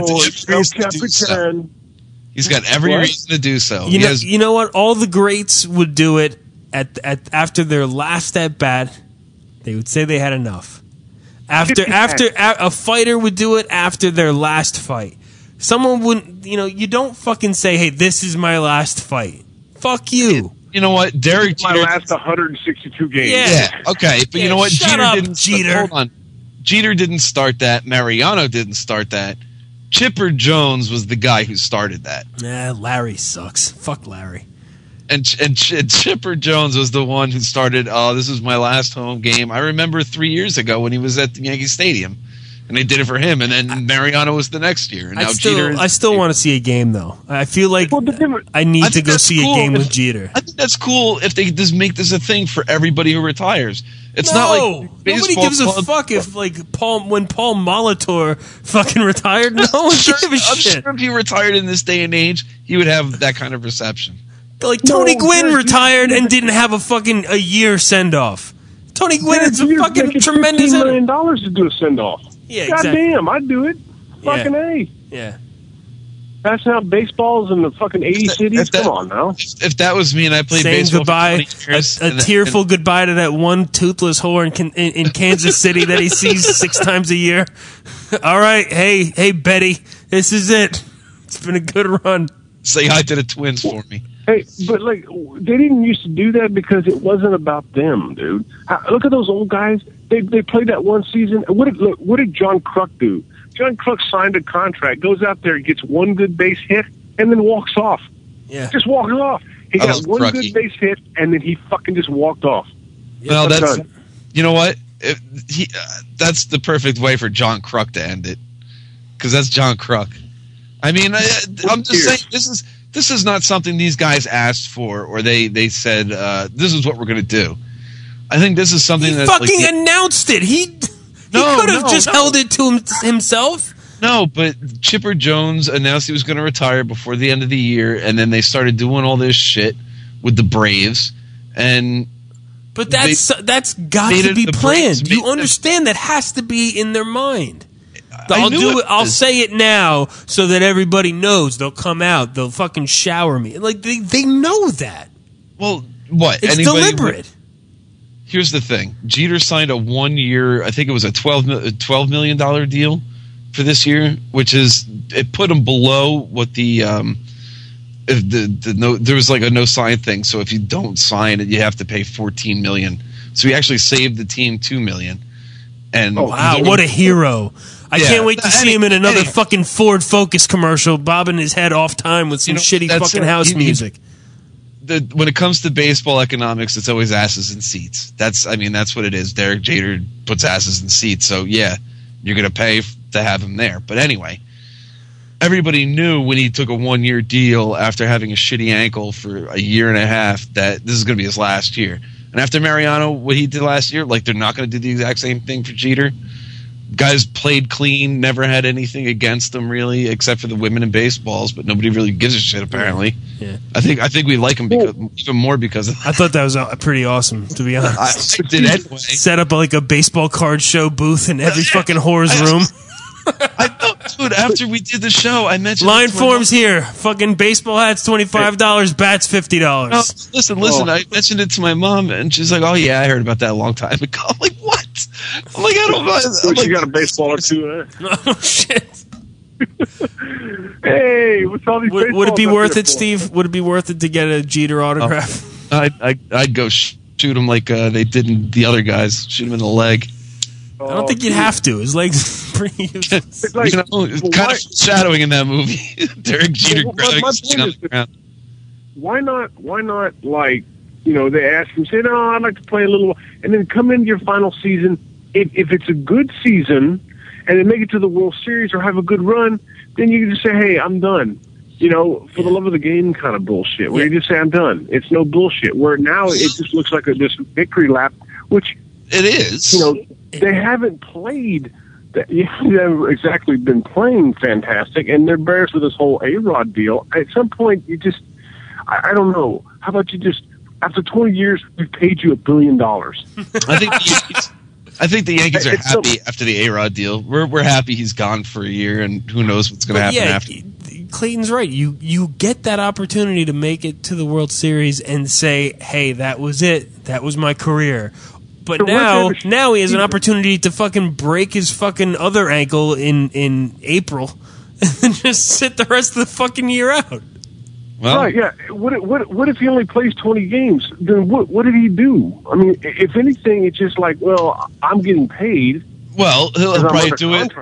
has He's got every reason to do so. You know what? All the greats would do it after their last at bat. They would say they had enough. After a fighter would do it after their last fight. Someone wouldn't, you don't fucking say, hey, this is my last fight. Fuck you. You know what? Derek Jeter. My last 162 games. Yeah. Okay. But you know what? Jeter. Hold on. Jeter didn't start that. Mariano didn't start that. Chipper Jones was the guy who started that. Larry sucks. Fuck Larry. And Chipper Jones was the one who started, this is my last home game. I remember 3 years ago when he was at the Yankee Stadium. And they did it for him. And then Mariano was the next year. And now Jeter is... I still want to see a game, though. I feel like I need to go see a game with Jeter. I think that's cool if they just make this a thing for everybody who retires. It's not like nobody gives a fuck if when Paul Molitor fucking retired. No one gives a shit. I'm sure if he retired in this day and age, he would have that kind of reception. Like Tony Gwynn retired and didn't have a year send off. Tony Gwynn is a fucking tremendous. $15 million to do a send off. Yeah, God exactly. damn, I'd do it. Fucking A. Yeah. Passing out baseballs in the fucking 80 cities. Come on now. If that was me and I played baseball goodbye, for 20 years, a tearful goodbye to that one toothless whore in Kansas City that he sees 6 times a year. All right, hey Betty, this is it. It's been a good run. Say hi to the Twins for me. Hey, but like they didn't used to do that because it wasn't about them, dude. Look at those old guys. They played that one season. What did John Kruk do? John Kruk signed a contract, goes out there, gets one good base hit, and then walks off. Yeah, just walks off. He got one good base hit, and then he fucking just walked off. Well, that's you know what? That's the perfect way for John Kruk to end it, because that's John Kruk. I mean, I'm just saying this is not something these guys asked for, or they said this is what we're going to do. I think this is something that fucking announced it. He could have just held it to himself. No, but Chipper Jones announced he was going to retire before the end of the year, and then they started doing all this shit with the Braves. But that's got to be planned. You understand that has to be in their mind. I'll say it now so that everybody knows. They'll come out. They'll fucking shower me. Like they know that. Well, what? It's deliberate. Here's the thing. Jeter signed a 1 year, I think it was a $12 million deal for this year, which is, it put him below what there was like a no sign thing. So if you don't sign it, you have to pay $14 million. So he actually saved the team $2 million. And wow, what a hero. I can't wait to see him in another fucking Ford Focus commercial, bobbing his head off time with some shitty fucking house music. When it comes to baseball economics, it's always asses in seats. That's what it is. Derek Jeter puts asses in seats. So yeah, you're going to pay to have him there. But anyway, everybody knew when he took a 1 year deal after having a shitty ankle for a year and a half that this is going to be his last year. And after Mariano, what he did last year, like they're not going to do the exact same thing for Jeter. Guys played clean, never had anything against them really, except for the women in baseballs. But nobody really gives a shit apparently. Yeah, I think we like him even more because of that. I thought that was pretty awesome, to be honest. I did anyway. Set up like a baseball card show booth in every fucking whore's room. I know, dude. After we did the show, I mentioned line forms here. Fucking baseball hats $25, bats $50. No, listen. I mentioned it to my mom, and she's like, "Oh yeah, I heard about that a long time ago." I'm like, "What?" I'm like, "I don't know." You got a baseball or two, Oh shit! Hey, what's all these? Would it be worth it, Steve? Would it be worth it to get a Jeter autograph? I'd go shoot him like they did in the other guys. Shoot him in the leg. I don't think you'd have to. His legs pretty useless. It's like, it's kind of shadowing in that movie. Derek Jeter grabbing on the ground. Why not, like, they ask him, say, no, I'd like to play a little, and then come into your final season. If it's a good season, and then make it to the World Series or have a good run, then you can just say, hey, I'm done. For the love of the game kind of bullshit, where you just say, I'm done. It's no bullshit. Where now it just looks like this victory lap, which... It is. They haven't played. You haven't exactly been playing fantastic, and they're embarrassed with this whole A-Rod deal. At some point, you just, I don't know. How about you just, after 20 years, we've paid you $1 billion. I think the Yankees are happy after the A-Rod deal. We're happy he's gone for a year, and who knows what's going to happen after. Clayton's right. You get that opportunity to make it to the World Series and say, hey, that was it. That was my career. But now he has an opportunity to fucking break his fucking other ankle in April and just sit the rest of the fucking year out. Well, right, yeah. What if he only plays 20 games? Then what did he do? I mean, if anything, it's just like, well, I'm getting paid. Well, he'll probably do contract.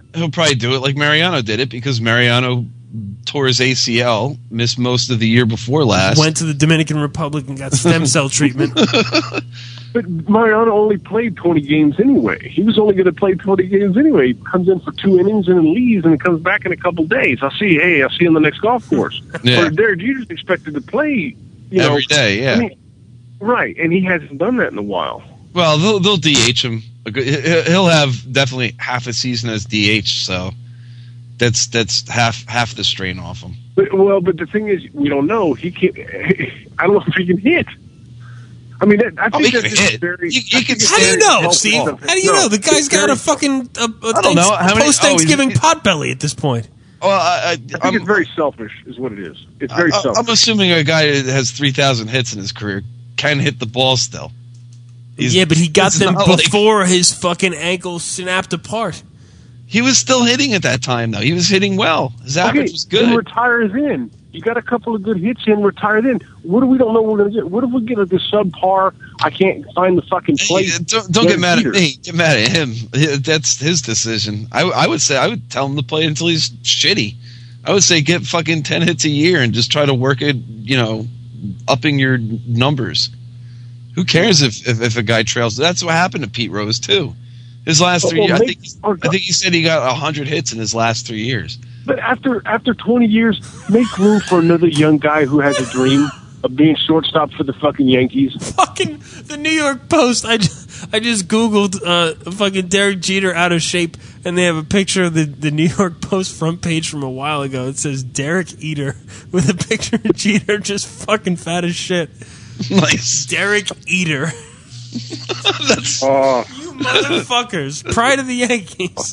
he'll probably do it like Mariano did it, because Mariano tore his ACL, missed most of the year before last. Went to the Dominican Republic and got stem cell treatment. But Mariano only played 20 games anyway. He was only going to play 20 games anyway. He comes in for 2 innings and then leaves, and comes back in a couple days. I'll see you on the next golf course. Yeah. Or Derek Jeter's expected to play every day, yeah. I mean, right, and he hasn't done that in a while. Well, they'll DH him. He'll have definitely half a season as DH, so that's half the strain off him. But the thing is, we don't know. He can't. I don't know if he can hit. I mean, I think that's just very. How do you know, Steve? How do you know? The guy's got a fucking post-Thanksgiving potbelly at this point. Well, I think it's very selfish, is what it is. It's very selfish. I'm assuming a guy that has 3,000 hits in his career can hit the ball still. Yeah, but he got them before his fucking ankles snapped apart. He was still hitting at that time, though. He was hitting well. His average was good. Then retires in. You got a couple of good hits in, retired in. What do we don't know what we're going to get? What if we get this subpar? I can't find the fucking plate. Don't get mad at me. Get mad at him. That's his decision. I would tell him to play until he's shitty. I would say get fucking 10 hits a year and just try to work it, upping your numbers. Who cares if a guy trails? That's what happened to Pete Rose, too. His last 3 years, I think he said he got 100 hits in his last 3 years. But after 20 years, make room for another young guy who has a dream of being shortstop for the fucking Yankees. Fucking the New York Post. I just Googled fucking Derek Jeter out of shape, and they have a picture of the New York Post front page from a while ago. It says Derek Eater with a picture of Jeter just fucking fat as shit. Nice. Derek Eater. That's you motherfuckers. Pride of the Yankees.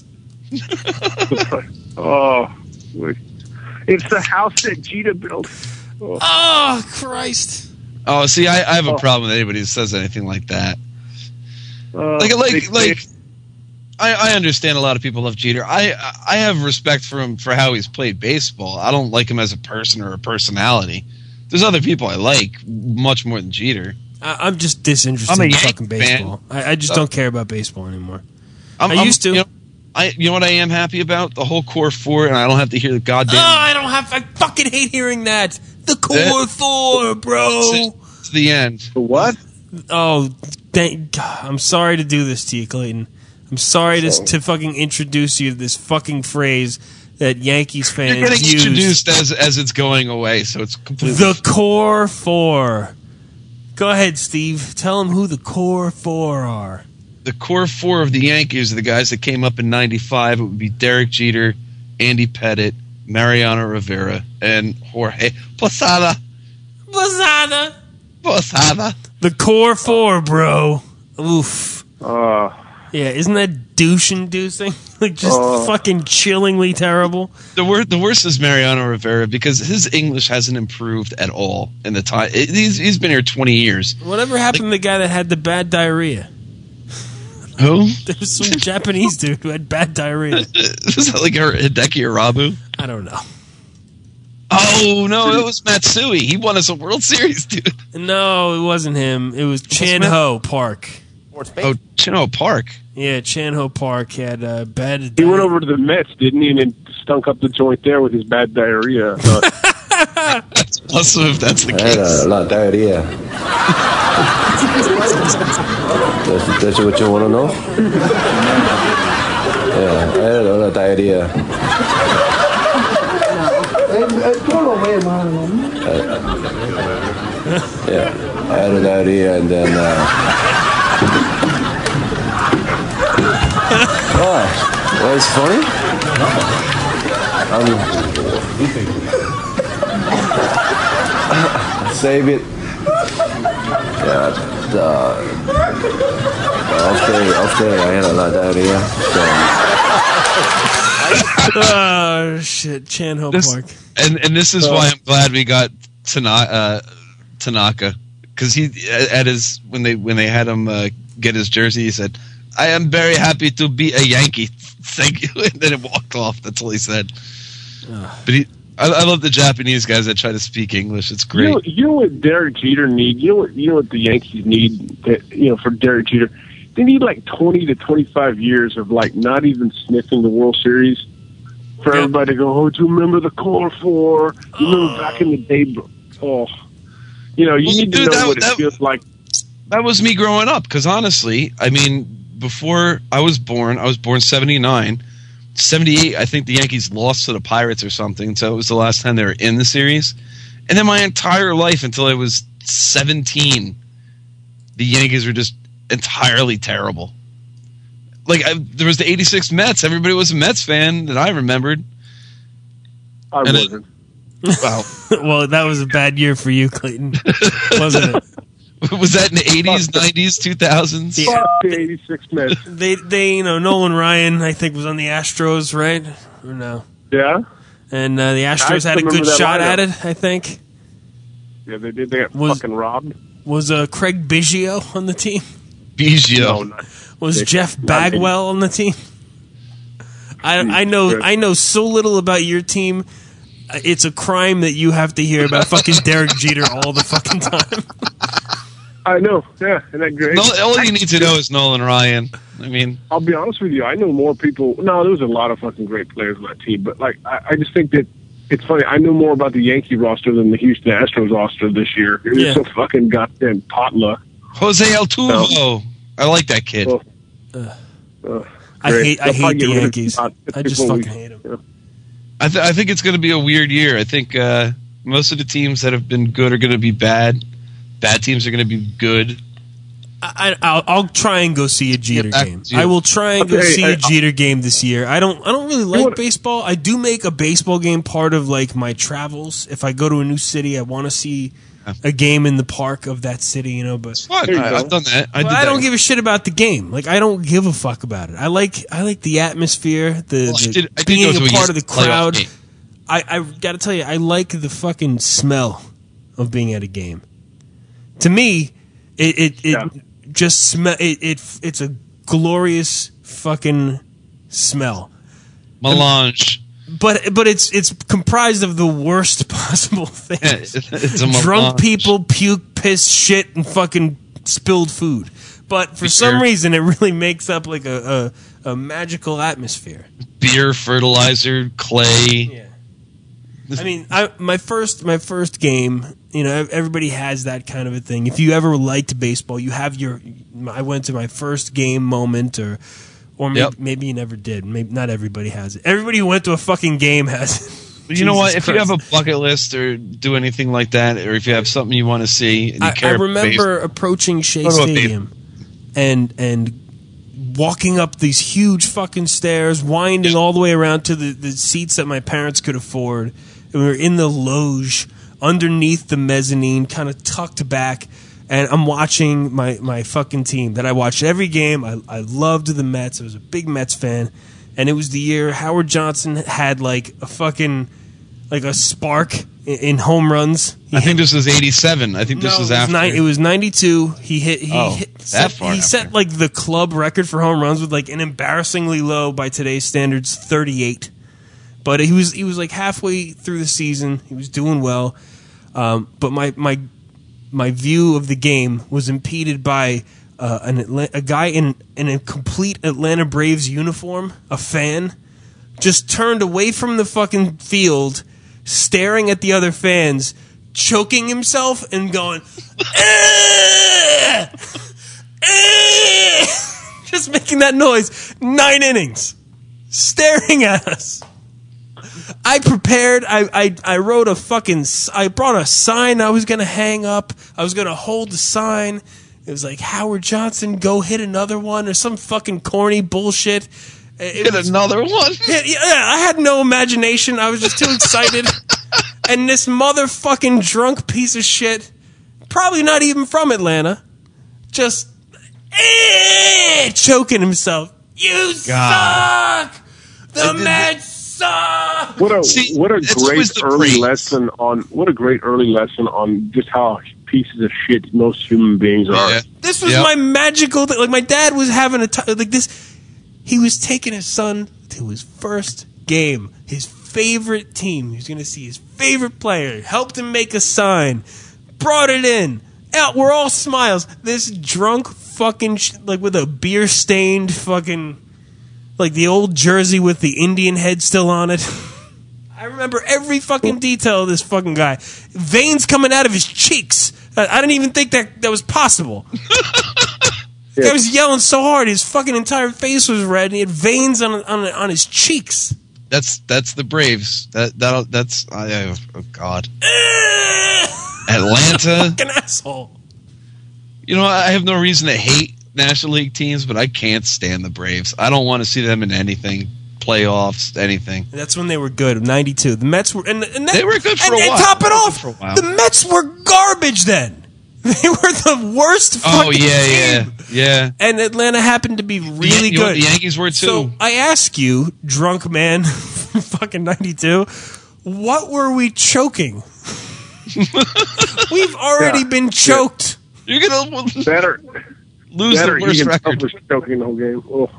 It's the house that Jeter built. Oh, Christ. Oh, see, I have a problem with anybody who says anything like that. I understand a lot of people love Jeter. I have respect for him for how he's played baseball. I don't like him as a person or a personality. There's other people I like much more than Jeter. I'm just disinterested in fucking baseball. I just don't care about baseball anymore. I used to. You know what I am happy about? The whole core four, and I don't have to hear the goddamn... I fucking hate hearing that. The core four, bro. To the end. The what? Oh, I'm sorry to do this to you, Clayton. I'm sorry to fucking introduce you to this fucking phrase that Yankees fans use. You're getting introduced as it's going away, so it's completely... The core four. Go ahead, Steve. Tell them who the core four are. The core four of the Yankees are the guys that came up in 95. It would be Derek Jeter, Andy Pettitte, Mariano Rivera, and Jorge Posada. The core four, bro. Oof. Yeah, isn't that douche-inducing? Like, just fucking chillingly terrible. The worst is Mariano Rivera, because his English hasn't improved at all in the time. He's been here 20 years. Whatever happened to the guy that had the bad diarrhea? Who? There was some Japanese dude who had bad diarrhea. Was that like Hideki Arabu? I don't know. Oh, no, it was Matsui. He won us a World Series, dude. No, it wasn't him. It was Chan-Ho Park. Oh, Chan-Ho Park. Yeah, Chan-Ho Park had bad diarrhea. He went over to the Mets, didn't he, and then stunk up the joint there with his bad diarrhea. That's awesome if that's the case. I had a lot of diarrhea. That's what you want to know? Yeah, I had a lot of diarrhea. Yeah, I had a diarrhea and then... Why it's funny? Save it. Yeah, okay, I had a lot of diarrhea. Oh shit, Chan-Ho Park. And this is why I'm glad we got Tanaka, because he when they had him get his jersey, he said, "I am very happy to be a Yankee. Thank you." And then it walked off. That's all he said. But I love the Japanese guys that try to speak English. It's great. You know what Derek Jeter need? You know what the Yankees need? For Derek Jeter they need like 20 to 25 years of like not even sniffing the World Series for everybody to go, oh, do you remember the Core 4? You remember back in the day? Oh, you know, you need to know what it feels like. That was me growing up, because honestly, I mean, before I was born 79. 78, I think the Yankees lost to the Pirates or something, so it was the last time they were in the series. And then my entire life until I was 17, the Yankees were just entirely terrible. Like, there was the 86 Mets. Everybody was a Mets fan that I remembered. I wasn't. Wow. Well, that was a bad year for you, Clayton, wasn't it? Was that in the 80s, 90s, 2000s? Yeah. Fuck the 86 Mets. They, you know, Nolan Ryan, I think, was on the Astros, right? Or no? Yeah? And the Astros had a good shot at it, I think. Yeah, they did. They got fucking robbed. Was Craig Biggio on the team? Biggio. No, Was Jeff Bagwell on the team? I know so little about your team. It's a crime that you have to hear about fucking Derek Jeter all the fucking time. I know, yeah, isn't that great? All you need to know is Nolan Ryan. I mean, I'll be honest with you, I know more people. No, there was a lot of fucking great players on that team, but like, I just think that it's funny. I know more about the Yankee roster than the Houston Astros roster this year. It was so fucking goddamn potluck. Jose Altuve. I like that kid. I hate the Yankees. I just fucking hate them. Yeah. I think it's going to be a weird year. I think most of the teams that have been good are going to be bad. Bad teams are going to be good. I'll try and go see a Jeter game. I will try and go see a Jeter game this year. I don't really like baseball. I do make a baseball game part of like my travels. If I go to a new city, I want to see a game in the park of that city, you know. But I've done that. I don't give a shit about the game. Like, I don't give a fuck about it. I like the atmosphere, being a part of the crowd. I got to tell you, I like the fucking smell of being at a game. To me, it's a glorious fucking smell. Melange. But it's comprised of the worst possible things. It's a drunk people, puke, piss, shit, and fucking spilled food. But for some reason, it really makes up like a magical atmosphere. Beer, fertilizer, clay. Yeah. I mean, my first game, you know, everybody has that kind of a thing. If you ever liked baseball, you have I went to my first game moment, or maybe you never did. Maybe not everybody has it. Everybody who went to a fucking game has it. You know what? If you have a bucket list or do anything like that, or if you have something you want to see, and you care I remember approaching Shea Stadium and walking up these huge fucking stairs, winding all the way around to the seats that my parents could afford. And we were in the loge underneath the mezzanine, kind of tucked back, and I'm watching my fucking team that I watched every game. I loved the Mets. I was a big Mets fan, and it was the year Howard Johnson had like a spark in home runs. I think this was 87. I think this was after. It was 92. He set like the club record for home runs with like an embarrassingly low, by today's standards, 38. But he was like halfway through the season. He was doing well. But my view of the game was impeded by a guy in a complete Atlanta Braves uniform, a fan, just turned away from the fucking field, staring at the other fans, choking himself and going, just making that noise. 9 innings, staring at us. I prepared. I wrote I brought a sign I was going to hang up. I was going to hold the sign. It was like, Howard Johnson, go hit another one, or some fucking corny bullshit. Another one? Yeah, I had no imagination. I was just too excited. And this motherfucking drunk piece of shit, probably not even from Atlanta, just choking himself. You suck! The Mets suck! What a great early lesson on just how pieces of shit most human beings are. Yeah. This was my magical thing. Like, my dad was having like this. He was taking his son to his first game, his favorite team. He was going to see his favorite player. Helped him make a sign. Brought it in. Out. We're all smiles. This drunk fucking like with a beer stained fucking like the old jersey with the Indian head still on it. I remember every fucking detail of this fucking guy. Veins coming out of his cheeks. I didn't even think that was possible. The guy was yelling so hard, his fucking entire face was red, and he had veins on his cheeks. That's the Braves. That's oh God. Atlanta. Fucking asshole. You know, I have no reason to hate National League teams, but I can't stand the Braves. I don't want to see them in anything. Playoffs, anything. That's when they were good. 92. The Mets were, and they were good for a while. And top it off, the Mets were garbage then. They were the worst fucking team. Yeah. And Atlanta happened to be really good. The Yankees were too. So I ask you, drunk man, fucking 92, what were we choking? We've already been choked. You're gonna better lose the worst record. Was choking the whole game. Oh.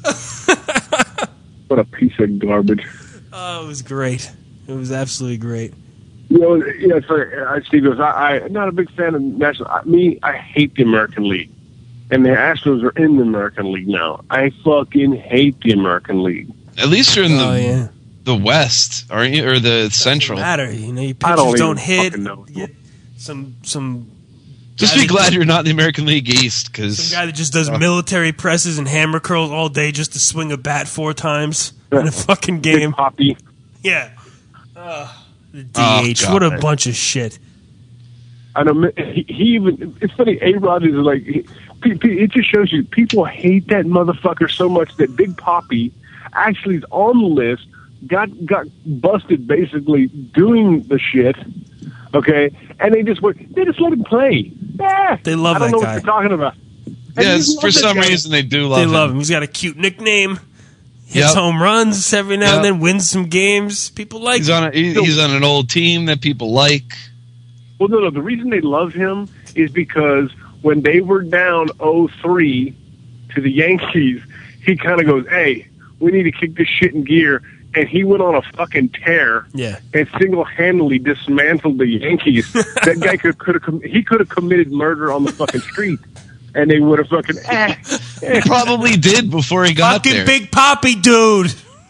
What a piece of garbage. Oh, it was great. It was absolutely great. You know, Steve goes, I'm not a big fan of National. I hate the American League. And the Astros are in the American League now. I fucking hate the American League. At least you're in the West, aren't you? Or the Central. Doesn't matter. You know, your pitchers don't hit. Some just be glad you're not in the American League East, because some guy that just does military presses and hammer curls all day just to swing a bat 4 times in a fucking game. Big Poppy. Yeah. The DH. What a bunch of shit. I know. He even. It's funny. A-Rod is like. It just shows you people hate that motherfucker so much that Big Poppy actually is on the list. Got busted basically doing the shit. Okay, and they just let him play. They love that guy. I don't know what you're talking about. Yes, for some reason they do love him. They love him. He's got a cute nickname. Hits home runs every now and then. Wins some games. People like him. He's on an old team that people like. Well, no. The reason they love him is because when they were down 0-3 to the Yankees, he kind of goes, "Hey, we need to kick this shit in gear." And he went on a fucking tear and single-handedly dismantled the Yankees. That guy could have committed murder on the fucking street, and they would have fucking. He probably did before he got there. Fucking Big Poppy, dude.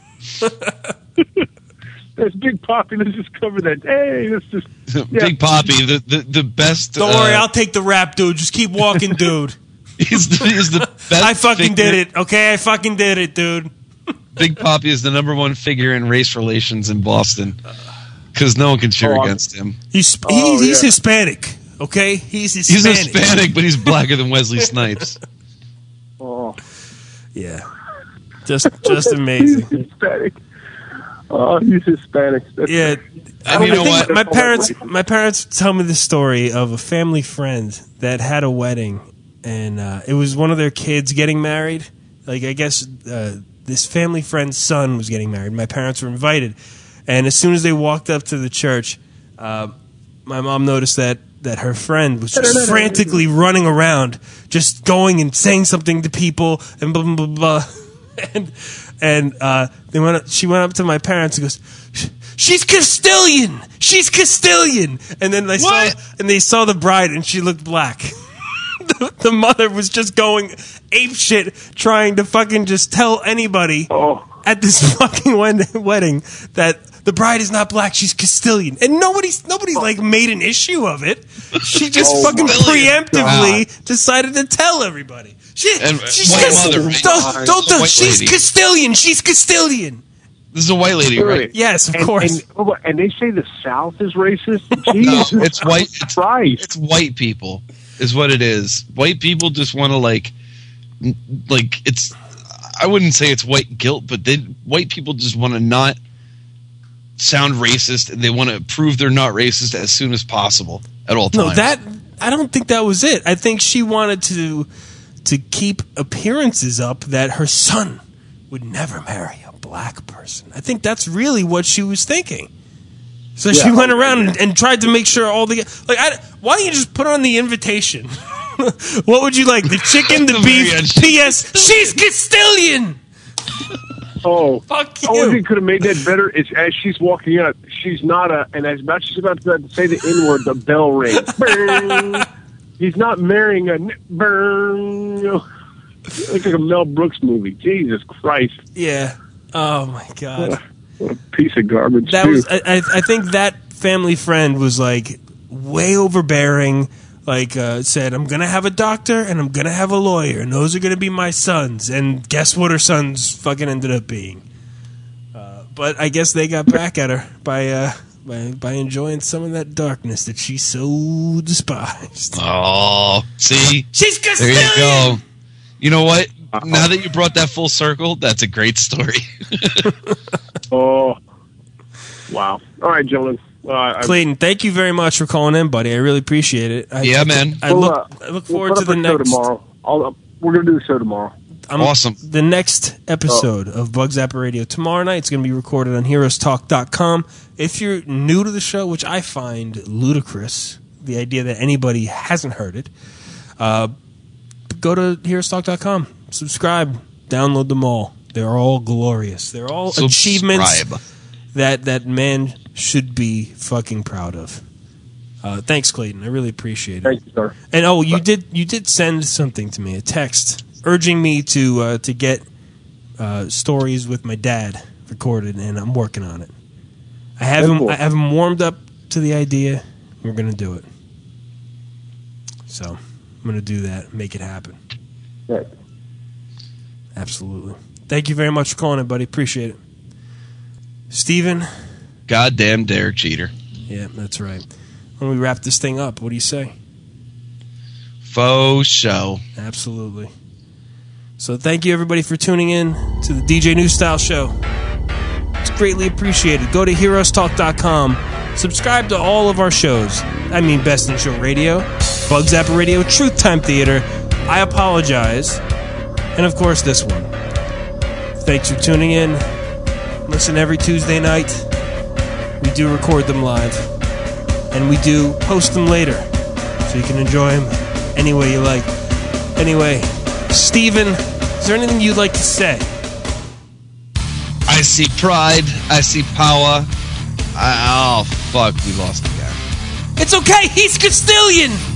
That's Big Poppy. Let's just cover that. Hey, let's just Big Poppy, the best. Don't worry, I'll take the rap, dude. Just keep walking, dude. He's the best. I fucking did it. Okay, I fucking did it, dude. Big Poppy is the #1 figure in race relations in Boston because no one can cheer against him. He's Hispanic, okay? He's Hispanic, but he's blacker than Wesley Snipes. Oh, yeah, just amazing. He's Hispanic. Oh, he's Hispanic. Yeah, I mean, you know what? My parents tell me the story of a family friend that had a wedding, and it was one of their kids getting married. Like, I guess. This family friend's son was getting married. My parents were invited. And as soon as they walked up to the church, my mom noticed that her friend was just frantically running around, just going and saying something to people and blah, blah, blah, blah. And she went up to my parents and goes, "She's Castilian! She's Castilian!" And then they saw the bride and she looked black. The mother was just going apeshit, trying to fucking just tell anybody at this fucking wedding that the bride is not black, she's Castilian, and nobody like made an issue of it. She just fucking preemptively decided to tell everybody. She's Castilian. She's Castilian. This is a white lady, right? Yes, of course. And they say the South is racist. Jesus, no, it's white. It's white people. Is what it is. White people just want to like it's. I wouldn't say it's white guilt, but white people just want to not sound racist, and they want to prove they're not racist as soon as possible at all times. No, I don't think that was it. I think she wanted to keep appearances up that her son would never marry a black person. I think that's really what she was thinking. So she went around and tried to make sure all the why don't you just put on the invitation? What would you like? The chicken, the beef. P.S. She's Castilian. Oh, fuck you! Only thing could have made that better is as she's walking out, she's not and as much as she's about to say the N-word, the bell rings. He's not marrying a burn. Like a Mel Brooks movie. Jesus Christ. Yeah. Oh my God. What a piece of garbage. That was. I think that family friend was like way overbearing. Like said, I'm gonna have a doctor and I'm gonna have a lawyer, and those are gonna be my sons. And guess what? Her sons fucking ended up being. But I guess they got back at her by enjoying some of that darkness that she so despised. Oh, see, she's Castilian. There you go. You know what? Now that you brought that full circle, that's a great story. Oh, wow! All right, gentlemen. Clayton, thank you very much for calling in, buddy. I really appreciate it. Man. I look forward to the next. Tomorrow. We're going to do the show tomorrow. Awesome. The next episode of Bug Zapper Radio tomorrow night. It's going to be recorded on HeroesTalk.com. If you're new to the show, which I find ludicrous, the idea that anybody hasn't heard it, go to HeroesTalk.com. Subscribe. Download them all. They're all glorious. They're all achievements that man should be fucking proud of. Thanks, Clayton. I really appreciate it. Thank you, sir. And you did send something to me, a text urging me to get stories with my dad recorded, and I'm working on it. I have him warmed up to the idea. We're gonna do it. So I'm gonna do that, make it happen. Right. Absolutely. Thank you very much for calling in, buddy. Appreciate it. Steven. Goddamn Derek Jeter. Yeah, that's right. When we wrap this thing up, what do you say? Faux show. Absolutely. So thank you, everybody, for tuning in to the DJ New Style Show. It's greatly appreciated. Go to HeroesTalk.com. Subscribe to all of our shows. I mean, Best in Show Radio, Bug Zapper Radio, Truth Time Theater, I Apologize, and, of course, this one. Thanks for tuning in. Listen every Tuesday night. We do record them live. And we do post them later. So you can enjoy them any way you like. Anyway, Steven, is there anything you'd like to say? I see pride. I see power. Oh, fuck. We lost the guy. It's okay. He's Castilian.